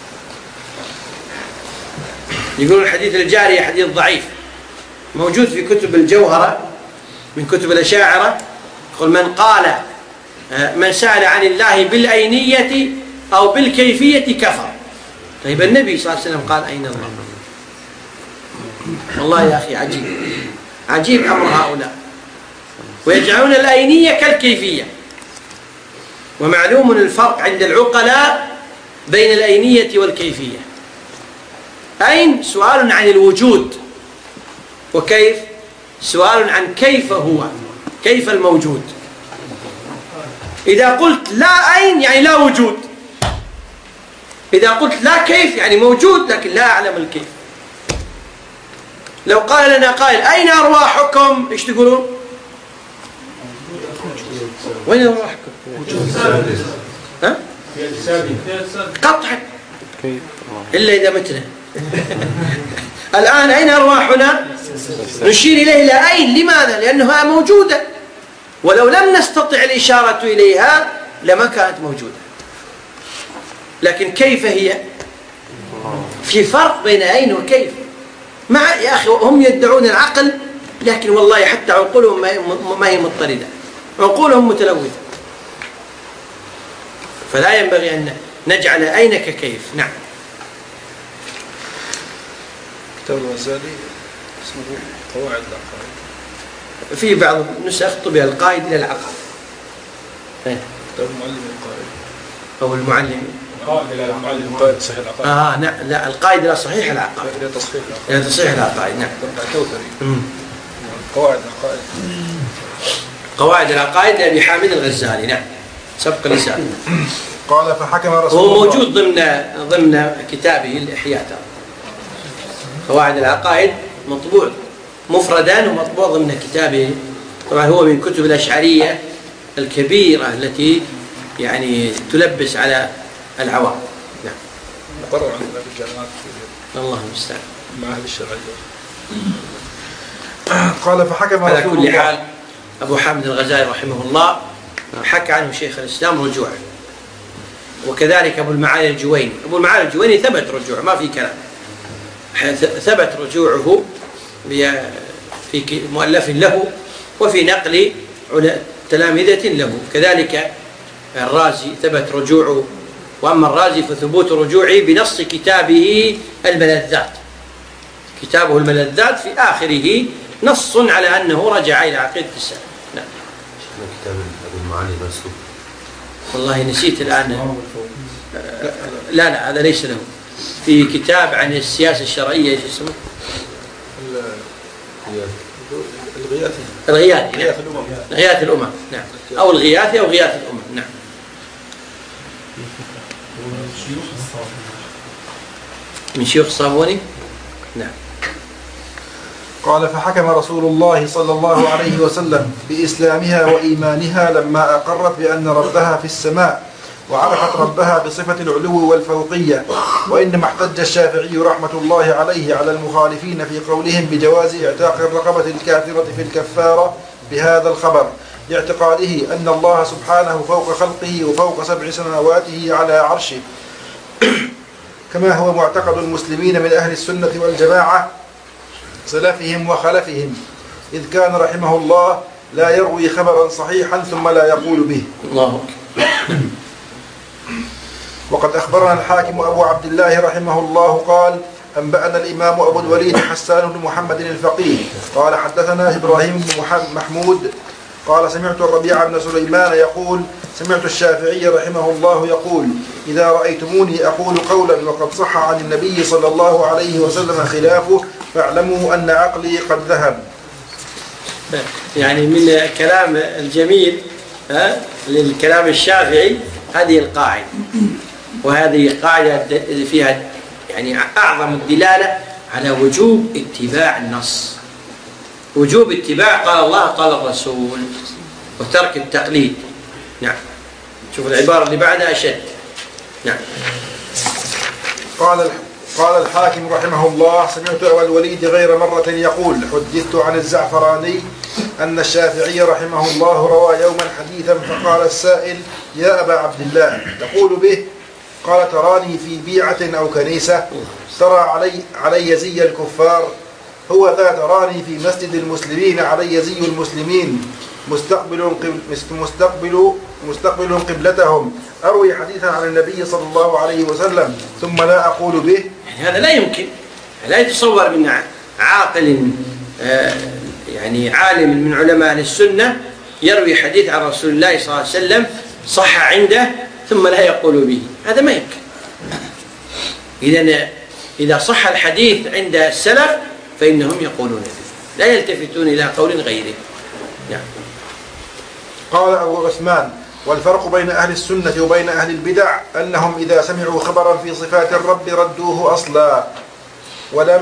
يقول الحديث الجارية حديث ضعيف موجود في كتب الجوهرة من كتب الأشاعرة. يقول من سأل عن الله بالأينية أو بالكيفية كفر. طيب النبي صلى الله عليه وسلم قال أين الله؟ والله يا أخي عجيب أمر هؤلاء، ويجعلون الأينية كالكيفية. ومعلوم الفرق عند العقلاء بين الأينية والكيفية. أين سؤال عن الوجود، وكيف سؤال عن كيف هو، كيف الموجود. إذا قلت لا أين يعني لا وجود، إذا قلت لا كيف يعني موجود لكن لا أعلم الكيف. لو قال لنا قائل أين أرواحكم، إيش تقولون؟ وين أرواحكم؟ ها؟ قطعا إلا إذا متنا. الآن أين أرواحنا؟ نشير إليه إلى أين. لماذا؟ لأنها موجودة، ولو لم نستطع الإشارة إليها لما كانت موجودة. لكن كيف هي؟ في فرق بين أين وكيف. مع يا أخي هم يدعون العقل، لكن والله حتى عقولهم ما هي مضطردة، عقولهم متلوثة. فلا ينبغي أن نجعل أين ككيف. نعم. كتاب الغزالي اسمه قواعد العقائد، في بعض النسخ طبع القائد إلى العقائد. كتاب المعلم القائد أو المعلم القائد إلى العقائد، القائد صحيح العقائد. نعم. لا القائد إلى صحيح العقائد، إلى تصحيح العقائد. نعم. قواعد العقائد، قواعد العقائد لأبي حامد الغزالي. نعم. سبق لسان. قال فحكم رسول هو الله، موجود ضمن كتابه الإحياء. قواعد العقائد مطبوع مفردا ومطبوع ضمن كتابه. طبعا هو من كتب الأشعرية الكبيرة التي يعني تلبس على العوام. نعم. مقرر عند الجامعات الله المستعان مع أهل الشرعية. قال فحكم على رسول كل الله. حال أبو حامد الغزالي رحمه الله حكى عنه شيخ الإسلام رجوعا، وكذلك أبو المعالي الجويني. أبو المعالي الجويني ثبت رجوعه، ما في كلام، ثبت رجوعه في مؤلف له وفي نقل تلامذة له. كذلك الرازي ثبت رجوعه، وأما الرازي فثبوت رجوعه بنص كتابه الملذات. كتابه الملذات في آخره نص على أنه رجع إلى عقيدة السلف. نعم. كتاب أبو المعالي نفسه والله نسيت الآن. لا هذا ليس له. في كتاب عن السياسة الشرعية ايش اسمه؟ الغياثي. نعم. غياث الأمم. نعم. أو الغياثي أو غياث الأمم. نعم. من شيوخ الصابوني. نعم. قال فحكم رسول الله صلى الله عليه وسلم بإسلامها وإيمانها لما أقرت بأن ربها في السماء، وعرفت ربها بصفة العلو والفوقية. وإنما احتج الشافعي رحمة الله عليه على المخالفين في قولهم بجواز اعتاق الرقبة الكافرة في الكفارة بهذا الخبر، لاعتقاده أن الله سبحانه فوق خلقه وفوق 7 سماواته على عرشه، كما هو معتقد المسلمين من أهل السنة والجماعة سلفهم وخلفهم، إذ كان رحمه الله لا يروي خبرا صحيحا ثم لا يقول به. الله. وقد أخبرنا الحاكم أبو عبد الله رحمه الله قال أنبأنا الإمام أبو الوليد حسان بن محمد الفقيه قال حدثنا إبراهيم بن محمود قال سمعت الربيع بن سليمان يقول سمعت الشافعي رحمه الله يقول إذا رأيتموني أقول قولا وقد صح عن النبي صلى الله عليه وسلم خلافه فاعلموا أن عقلي قد ذهب. يعني من الكلام الجميل للكلام الشافعي هذه القاعدة، وهذه قاعدة فيها يعني أعظم الدلالة على وجوب اتباع النص، وجوب اتباع قال الله قال الرسول، وترك التقليد. نعم. شوف العبارة اللي بعدها أشد. نعم. قال قال الحاكم رحمه الله: سمعت أبا الوليد غير مرة يقول: حدثت عن الزعفراني أن الشافعي رحمه الله روى يوما حديثا فقال السائل: يا أبا عبد الله تقول به؟ قال: تراني في بيعة أو كنيسة ترى علي زي الكفار، هو ذا تراني في مسجد المسلمين علي زي المسلمين مستقبل قبلتهم، أروي حديثا عن النبي صلى الله عليه وسلم ثم لا أقول به. يعني هذا لا يمكن، لا يتصور من عاقل يعني عالم من علماء أهل السنة يروي حديث عن رسول الله صلى الله عليه وسلم صح عنده ثم لا يقول به، هذا ما يمكن. إذا صح الحديث عند السلف فإنهم يقولون به، لا يلتفتون إلى قول غيره. نعم. قال أبو عثمان: والفرق بين أهل السنة وبين أهل البدع أنهم إذا سمعوا خبرا في صفات الرب ردوه أصلا ولم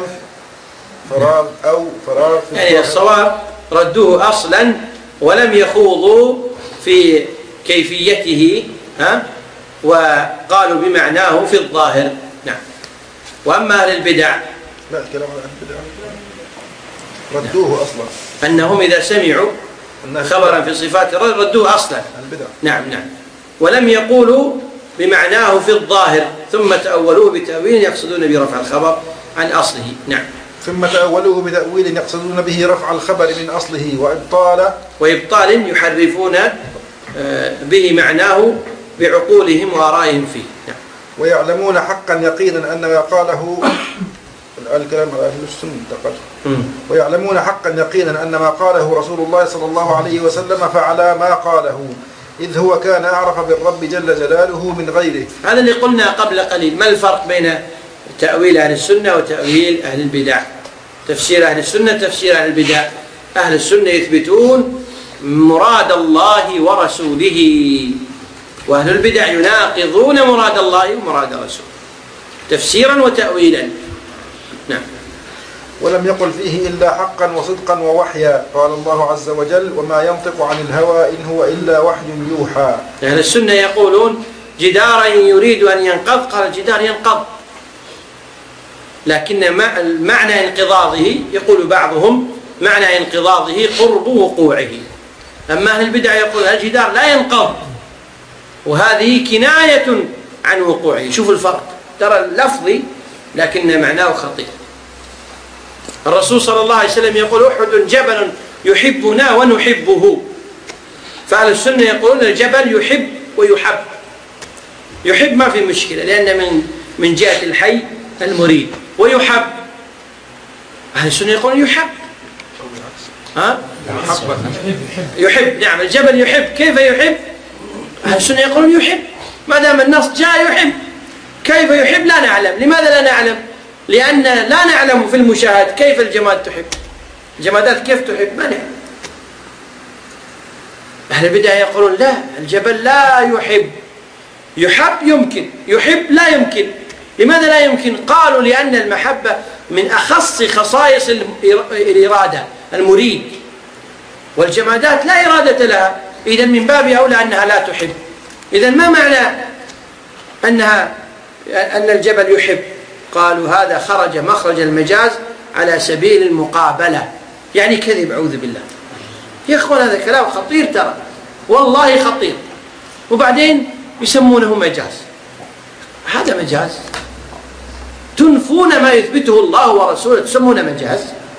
فراغ في يعني الصواب ردوه أصلا ولم يخوضوا في كيفيته وقالوا بمعناه في الظاهر. نعم. وأما أهل البدع لا، الكلام عن أهل البدع ردوه أصلا، أنهم إذا سمعوا خبرا في صفات الرب ردوه أصلا. البدع. نعم نعم. ولم يقولوا بمعناه في الظاهر ثم تأولوه بتأويل يقصدون برفع الخبر عن أصله. نعم. ثم تأولوه بتأويل يقصدون به رفع الخبر من أصله وإبطال يحرفون به معناه بعقولهم وآرائهم فيه. نعم. ويعلمون حقا يقينا أن ما قاله الكلام على أهل السنة ويعلمون حقا يقينا أن ما قاله رسول الله صلى الله عليه وسلم فعلى ما قاله، إذ هو كان أعرف بالرب جل جلاله من غيره. هذا اللي قلنا قبل قليل. ما الفرق بين تأويل أهل السنة وتأويل أهل البدع؟ تفسير أهل السنة تفسير أهل البدع. أهل السنة يثبتون مراد الله ورسوله، وأهل البدع يناقضون مراد الله ومراد رسوله تفسيرا وتأويلا. نعم. ولم يقل فيه إلا حقا وصدقا ووحيا، قال الله عز وجل: وما ينطق عن الهوى إن هو إلا وحي يوحى. أهل السنة يقولون جدارا يريد أن ينقض، قال الجدار ينقض، لكن معنى انقضاضه يقول بعضهم معنى انقضاضه قرب وقوعه. أما أهل البدع يقول الجدار لا ينقض، وهذه كناية عن وقوعه. شوفوا الفرق، ترى اللفظي لكن معناه خطير. الرسول صلى الله عليه وسلم يقول: أحد جبل يحبنا ونحبه. فأهل السنة يقولون الجبل يحب ويحب. يحب ما في مشكلة لأن من جهة الحي المريد، ويحب أهل السنة يقولون يحب. يحب. نعم. الجبل يحب. كيف يحب؟ أهل السنة يقولون يحب. ما دام النص جاء يحب. كيف يحب لا نعلم. لماذا لا نعلم؟ لأن لا نعلم في المشاهد كيف الجماد تحب. الجمادات كيف تحب ما نعلم. أهل البدع يقولون لا، الجبل لا يحب. يحب يمكن، يحب لا يمكن. لماذا لا يمكن؟ قالوا لأن المحبة من أخص خصائص الإرادة المريد، والجمادات لا إرادة لها، إذن من باب أولى أنها لا تحب. إذن ما معنى أن الجبل يحب؟ قالوا هذا خرج مخرج المجاز على سبيل المقابلة، يعني كذب. أعوذ بالله يا أخوان، هذا كلام خطير ترى، والله خطير. وبعدين يسمونه مجاز. هذا مجاز؟ تنفون ما يثبته الله ورسوله تسمونه مجاز؟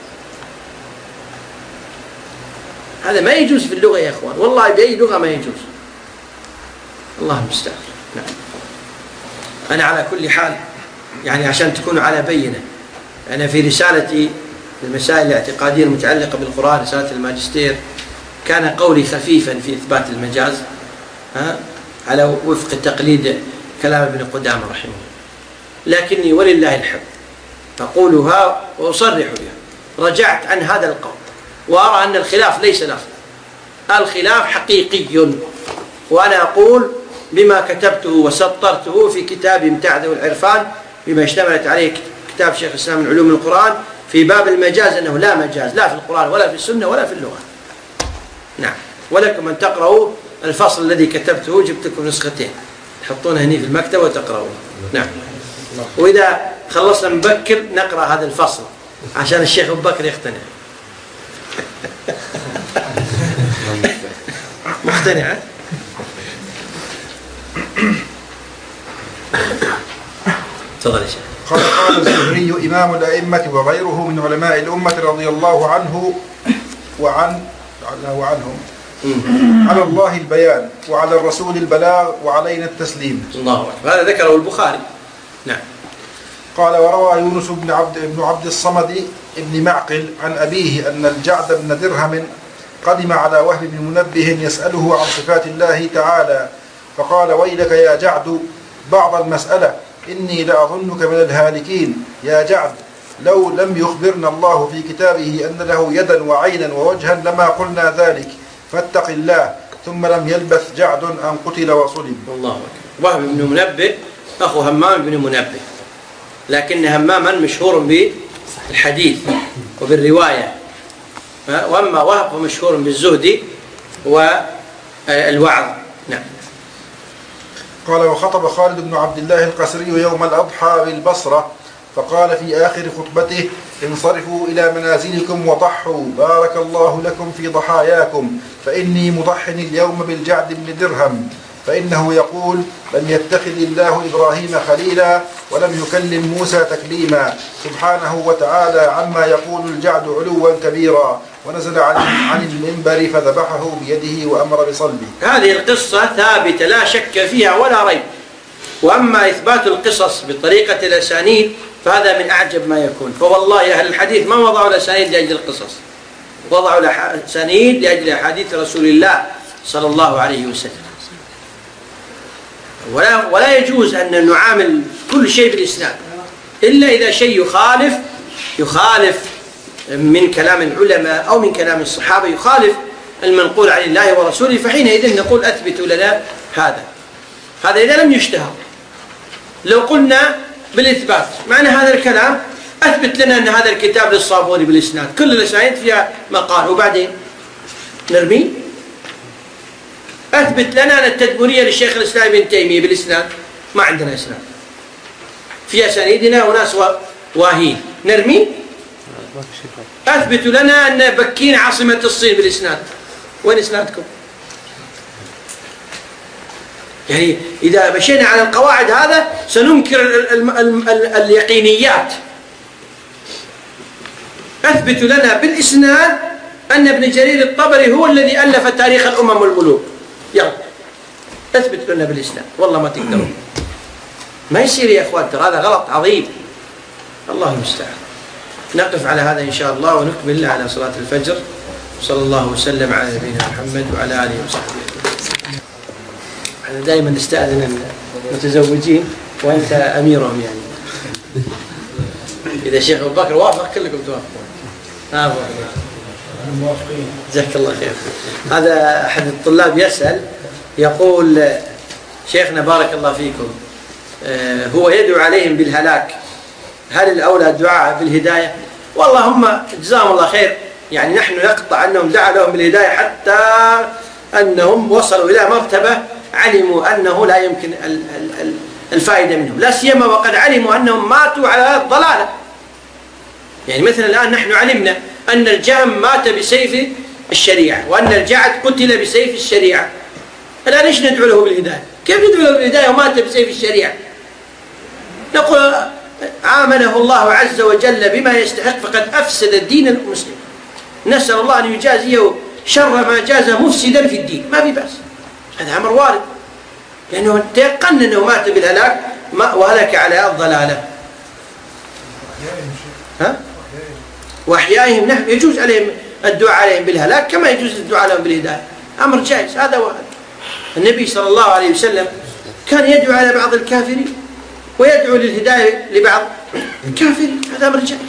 هذا ما يجوز في اللغة يا أخوان، والله بأي لغة ما يجوز. الله المستعان. نعم. أنا على كل حال يعني عشان تكونوا على بينة، أنا في رسالتي المسائل الاعتقادية المتعلقة بالقرآن، رسالة الماجستير، كان قولي خفيفا في إثبات المجاز على وفق تقليد كلام ابن قدامة رحمه الله، لكني ولله الحمد أقولها وأصرح بها. رجعت عن هذا القول وأرى أن الخلاف ليس لفظ، الخلاف حقيقي. وأنا أقول بما كتبته وسطرته في كتاب امتعذ العرفان بما اشتملت عليه كتاب شيخ الإسلام من علوم القرآن في باب المجاز، أنه لا مجاز لا في القرآن ولا في السنة ولا في اللغة. نعم. ولكم أن تقرأوا الفصل الذي كتبته، جبت لكم نسختين تحطونها هنا في المكتبة وتقرأوه. نعم. وإذا خلصنا مبكر نقرأ هذا الفصل عشان الشيخ أبو بكر يقتنع. مقتنع؟ تفضل يا شيخ. قال الزهري إمام الأئمة وغيره من علماء الأمة رضي الله عنه وعنهم على الله البيان وعلى الرسول البلاغ وعلينا التسليم. الله أكبر. هذا ذكره البخاري. نعم. قال وروى يونس بن عبد الصمد بن معقل عن أبيه أن الجعد بن درهم قدم على وهب بن منبه يسأله عن صفات الله تعالى فقال ويلك يا جعد بعض المسألة إني لأظنك من الهالكين يا جعد لو لم يخبرنا الله في كتابه أن له يدا وعينا ووجها لما قلنا ذلك فاتق الله. ثم لم يلبث جعد أن قتل وصلب. الله أكبر. وهب بن منبه أخو همام بن منبه، لكن هماما مشهور بالحديث وبالرواية، وأما وهب مشهور بالزهد والوعظ. نعم. قال وخطب خالد بن عبد الله القسري يوم الأضحى بالبصرة فقال في آخر خطبته انصرفوا إلى منازلكم وضحوا بارك الله لكم في ضحاياكم فإني مضح اليوم بالجعد بن درهم فإنه يقول لم يتخذ الله إبراهيم خليلا ولم يكلم موسى تكليما سبحانه وتعالى عما يقول الجعد علوا كبيرا ونزل عن المنبر فذبحه بيده وأمر بصلبه. هذه القصة ثابتة لا شك فيها ولا ريب. وأما إثبات القصص بطريقة الأسانيد فهذا من أعجب ما يكون. فوالله أهل الحديث ما وضعوا الأسانيد لأجل القصص، وضعوا الأسانيد لأجل أحاديث رسول الله صلى الله عليه وسلم. ولا يجوز أن نعامل كل شيء بالإسناد إلا إذا شيء يخالف من كلام العلماء أو من كلام الصحابة، يخالف المنقول عن الله ورسوله، فحينئذ نقول أثبتوا لنا هذا إذا لم يشتهر. لو قلنا بالإثبات معنى هذا الكلام أثبت لنا أن هذا الكتاب للصابوني بالإسناد، كل الأسانيد فيها مقال، وبعدين نرمي. أثبت لنا أن التدمرية للشيخ الإسلام ابن تيمية بالإسناد، ما عندنا إسناد، في أسانيدنا وناس واهين، نرمي. أثبت لنا أن بكين عاصمة الصين بالإسناد، وين إسنادكم؟ يعني إذا مشينا على القواعد هذا سننكر اليقينيات. أثبت لنا بالإسناد أن ابن جرير الطبري هو الذي ألف تاريخ الأمم والملوك، يلا أثبت لنا بالإسناد. والله ما تقدرون، ما يصير يا أخوان، ترى هذا غلط عظيم. الله المستعان. نقف على هذا إن شاء الله ونكمل على صلاة الفجر. صلى الله وسلم على نبينا محمد وعلى آله وصحبه. احنا دائما نستأذن المتزوجين وأنت أميرهم، يعني إذا شيخ أبو بكر وافق كلكم توافقون. موافقين. جزاك الله خير. هذا أحد الطلاب يسأل يقول شيخنا بارك الله فيكم، هو يدعو عليهم بالهلاك، هل الأولى الدعاء بالهداية؟ والله هم جزاهم الله خير، يعني نحن نقطع أنهم دعا لهم بالهداية حتى أنهم وصلوا إلى مرتبة علموا أنه لا يمكن الفائدة منهم، لا سيما وقد علموا أنهم ماتوا على الضلالة. يعني مثلا الآن نحن علمنا أن الجهم مات بسيف الشريعة وأن الجعد قتل بسيف الشريعة، الآن إيش ندعو له بالهداية؟ كيف ندعو له بالهداية ومات بسيف الشريعة؟ نقول عامله الله عز وجل بما يستحق فقد أفسد الدين المسلم، نسأل الله أن يجازيه شر ما جاز مفسدا في الدين، ما في بأس، هذا أمر وارد، لأنه تيقن أنه مات بالهلاك وهلك على الضلالة. وأحيائهم نحن يجوز عليهم الدعاء عليهم بالهلاك كما يجوز الدعاء لهم بالهداية، أمر جائز، هذا واحد. النبي صلى الله عليه وسلم كان يدعو على بعض الكافرين ويدعو للهداية لبعض الكافرين، هذا أمر جائز.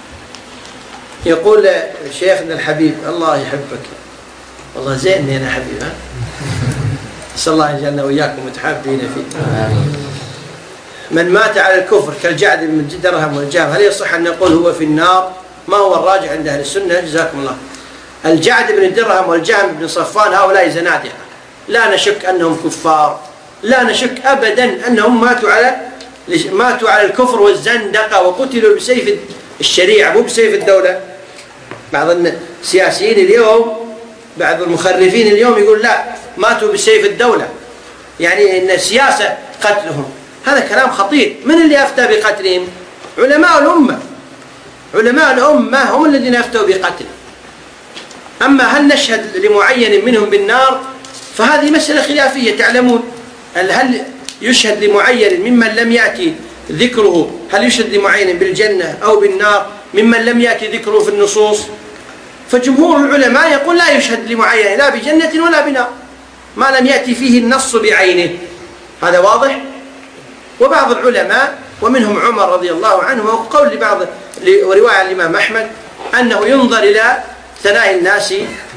يقول شيخنا الحبيب الله يحبك، والله زينني أنا حبيب، أسأل الله أن يجعلنا وإياكم متحابين فيه. من مات على الكفر كالجعد بن درهم والجهم هل يصح أن نقول هو في النار؟ ما هو الراجح عند أهل السنة؟ جزاكم الله. الجعد بن درهم والجهم بن صفان هؤلاء زنادقة، لا نشك أنهم كفار، لا نشك أبدا أنهم ماتوا على ماتوا على الكفر والزندقة وقتلوا بسيف الشريعة مو بسيف الدولة. بعض السياسيين اليوم، بعض المخرفين اليوم يقول لا ماتوا بسيف الدولة، يعني إن السياسة قتلهم. هذا كلام خطير. من اللي أفتى بقتلهم؟ علماء الأمة. علماء الأمة هم الذين أفتوا بقتل. أما هل نشهد لمعين منهم بالنار فهذه مسألة خلافية تعلمون. هل يشهد لمعين ممن لم يأتي ذكره، هل يشهد لمعين بالجنة أو بالنار ممن لم يأتي ذكره في النصوص؟ فجمهور العلماء يقول لا يشهد لمعين لا بجنة ولا بنار ما لم يأتي فيه النص بعينه. هذا واضح. وبعض العلماء ومنهم عمر رضي الله عنه وقول لبعض ورواية الإمام أحمد أنه ينظر إلى ثناء الناس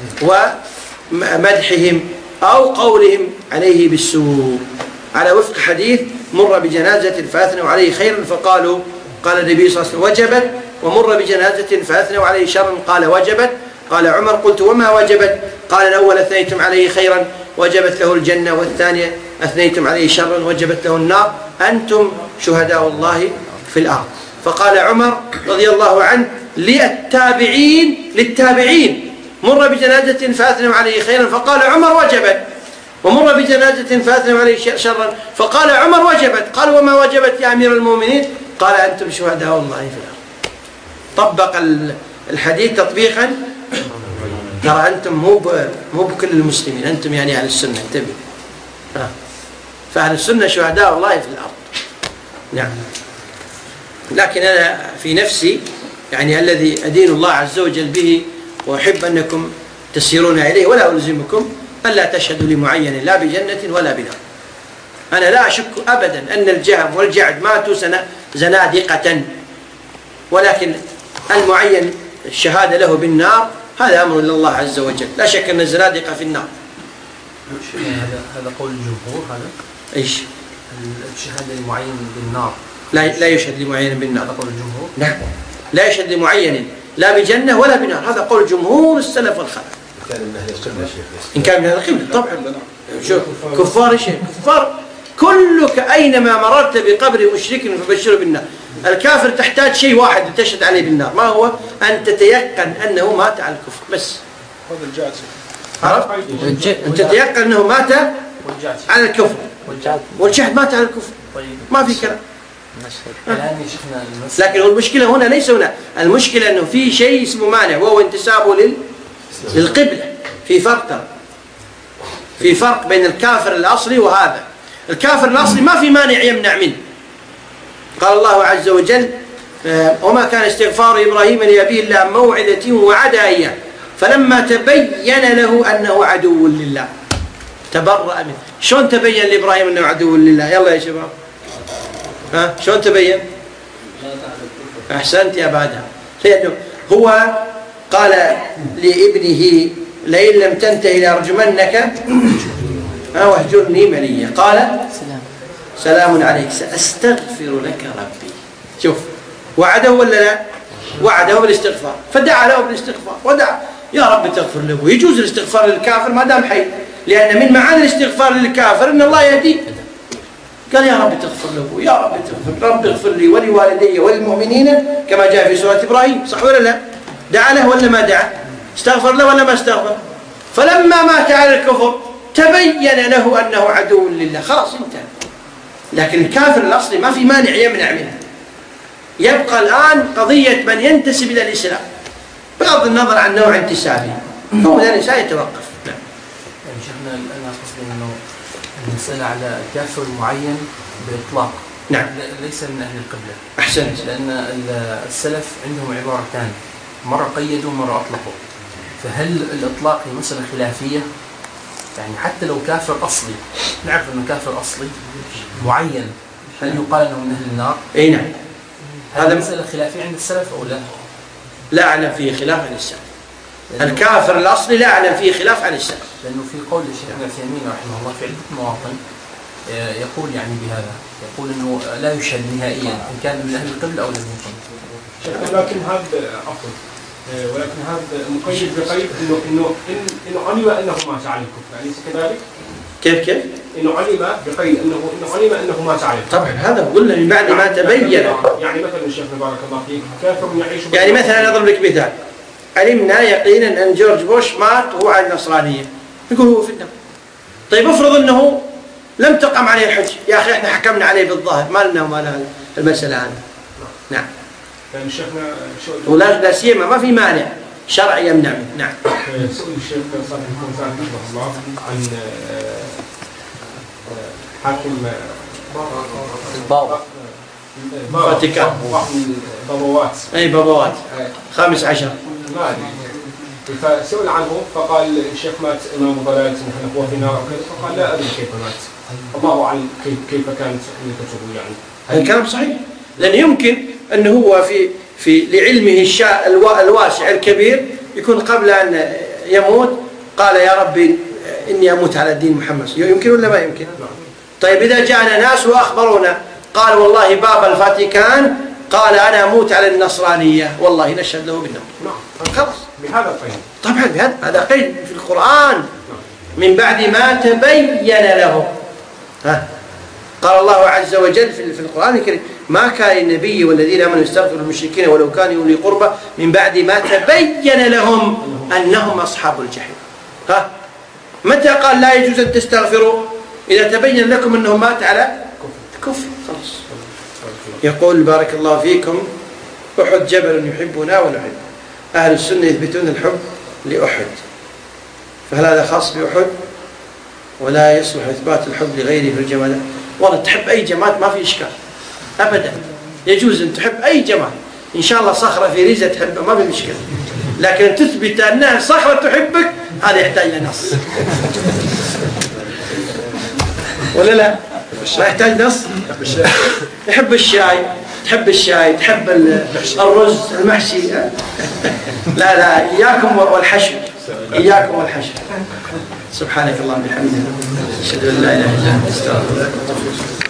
ومدحهم أو قولهم عليه بالسوء، على وفق حديث مر بجنازة فأثنوا عليه خيرا فقالوا قال النبي صلى الله عليه وسلم وجبت، ومر بجنازة فأثنوا عليه شرا قال وجبت. قال عمر قلت وما وجبت؟ قال الأول أثنيتم عليه خيرا وجبت له الجنة، والثانية أثنيتم عليه شرا وجبت له النار، أنتم شهداء الله في الأرض. فقال عمر رضي الله عنه للتابعين مر بجنازة فأثنوا عليه خيرا فقال عمر وجبت، ومر بجنازة فأثنوا عليه شرا فقال عمر وجبت. قال وما وجبت يا أمير المؤمنين؟ قال أنتم شهداء الله في الأرض. طبق الحديث تطبيقا. ترى أنتم مو بكل المسلمين، أنتم يعني أهل السنة، انتبه. فأهل السنة شهداء الله في الأرض. نعم. لكن أنا في نفسي يعني الذي أدين الله عز وجل به وأحب أنكم تسيرون إليه ولا ألزمكم ألا تشهدوا لمعين لا بجنة ولا بنار. أنا لا أشك أبدا أن الجهم والجعد ماتوا زنادقة، ولكن المعين الشهادة له بالنار هذا أمر لله عز وجل. لا شك أن الزنادقة في النار. هذا قول الجمهور. هذا إيش؟ الشهادة لمعين بالنار لا يشهد لمعين بالنار. هذا قول الجمهور. نعم، لا يشهد لمعين لا بجنة ولا بنار. هذا قول جمهور السلف والخلف. كان من أهل القبلة شيخ. إن كان من أهل القبلة طبعا. شوف كفار شيء كفار كلك أينما مررت بقبر مشرك فبشره بالنار. الكافر تحتاج شيء واحد تشهد عليه بالنار، ما هو؟ أن تتيقن أنه مات على الكفر بس. هذا الجعد. عرفت؟ أن تتيقن أنه مات على الكفر والجهد مات على الكفر. ما في كلام. لكن المشكلة هنا ليس هنا، المشكلة أنه في شيء اسمه مانع وهو انتسابه للقبلة. في فرق بين الكافر الأصلي وهذا. الكافر الأصلي ما في مانع يمنع منه. قال الله عز وجل وما كان استغفار إبراهيم لأبيه إلا عن موعدة وعدها إياه فلما تبين له أنه عدو لله تبرأ منه. شلون تبين لإبراهيم أنه عدو لله؟ يلا يا شباب، شلون تبين؟ أحسنت يا بادر. لأنه هو قال لابنه لئن لم تنتهي لأرجمنك واهجرني مليا. قال سلام عليك سأستغفر لك ربي. شوف وعده ولا لا؟ وعده بالاستغفار، فدعا له بالاستغفار ودعا يا رب تغفر له. يجوز الاستغفار للكافر ما دام حي، لأن من معاني الاستغفار للكافر أن الله يهديه. قال يا رب تغفر له، يا رب تغفر، رب اغفر لي ولوالدي وللمؤمنين كما جاء في سورة إبراهيم. صح ولا لا؟ دعا له ولا ما دعا؟ استغفر له ولا ما استغفر؟ فلما مات على الكفر تبين له أنه عدو لله، خلاص انتهى. لكن الكافر الأصلي ما في مانع يمنع منه. يبقى الآن قضية من ينتسب إلى الإسلام بغض النظر عن نوع انتسابه، هو الإنسان يتوقف. يعني شيخنا أنا قصدي أنه المسألة على كافر معين بإطلاق. نعم. ليس من أهل القبلة. أحسنت. لأن السلف عندهم عبارتان، مرة قيدوا ومرة أطلقوا. فهل الإطلاق هي مسألة خلافية؟ يعني حتى لو كافر أصلي، نعرف أنه كافر أصلي معين، هل يقال أنه من أهل النار؟ أي نعم. هذا مسألة خلافية عند السلف أو لا؟ لا أعلم فيه خلاف عن السلف. الكافر الأصلي لا أعلم فيه خلاف عن السلف. لأنه في قول الشيخ ابن عثيمين رحمه الله في عدة مواطن يقول يعني بهذا، يقول أنه لا يشهد نهائيا إن كان من أهل القبلة أو لم يكن. لكن هذا عفوا ولكن هذا مقيد بقيد انه علم انه مات على الكفر، اليس كذلك؟ كيف؟ انه علم بقيد انه علم انه مات على الكفر. طبعا هذا قلنا من بعد ما تبين. يعني مثلا شيخنا بارك الله فيك كافر يعيش يعني مثلا اضرب لك مثال، علمنا يقينا ان جورج بوش مات وهو على النصرانيه، نقول هو في النار. طيب افرض انه لم تقم عليه الحج، يا اخي احنا حكمنا عليه بالظاهر، ما لنا وما المساله هذه. نعم. يعني شيخنا ولا سيما ما في مانع شرعي يمنع منه. نعم. سئل الشيخ صالح الفوزان رحمه الله عن حاكم فاتيكان. بابوات. اي بابوات 15. ما ادري. فسئل عنه فقال الشيخ مات امام ضلالة نحن هو في نار، فقال لا ادري كيف مات. الله اعلم كيف كانت نيته يعني. هذا الكلام صحيح، لان يمكن انه هو في لعلمه الواسع الكبير يكون قبل ان يموت قال يا ربي اني اموت على دين محمد. يمكن ولا ما يمكن؟ طيب اذا جاءنا ناس واخبرونا قال والله بابا الفاتيكان قال انا اموت على النصرانيه، والله نشهد له بالنار. نعم. خلاص. بهذا القيد. طبعا بهذا هذا قيد في القرآن من بعد ما تبين له. قال الله عز وجل في القرآن الكريم ما كان النبي والذين آمنوا يستغفروا للمشركين ولو كانوا أولي قربى من بعد ما تبين لهم أنهم أصحاب الجحيم. متى قال لا يجوز أن تستغفروا؟ إذا تبين لكم أنه مات على كفر. خلاص. يقول بارك الله فيكم أحد جبل يحبنا ونحب. أهل السنة يثبتون الحب لأحد، فهل هذا خاص بأحد؟ ولا يصلح إثبات الحب لغيره في الجمال. والله تحب أي جماد ما في إشكال أبدا، يجوز أن تحب أي جماد، إن شاء الله صخرة في ريزة تحبها ما في مشكلة، لكن تثبت أنها صخرة تحبك هذا يحتاج لنص. ولا لا؟ ما يحتاج نص. يحب الشاي، تحب الشاي، تحب الرز المحشي. لا إياكم والحشو، إياكم والحشو. سبحانك اللهم وبحمدك أشهد أن لا إله إلا أنت أستغفرك.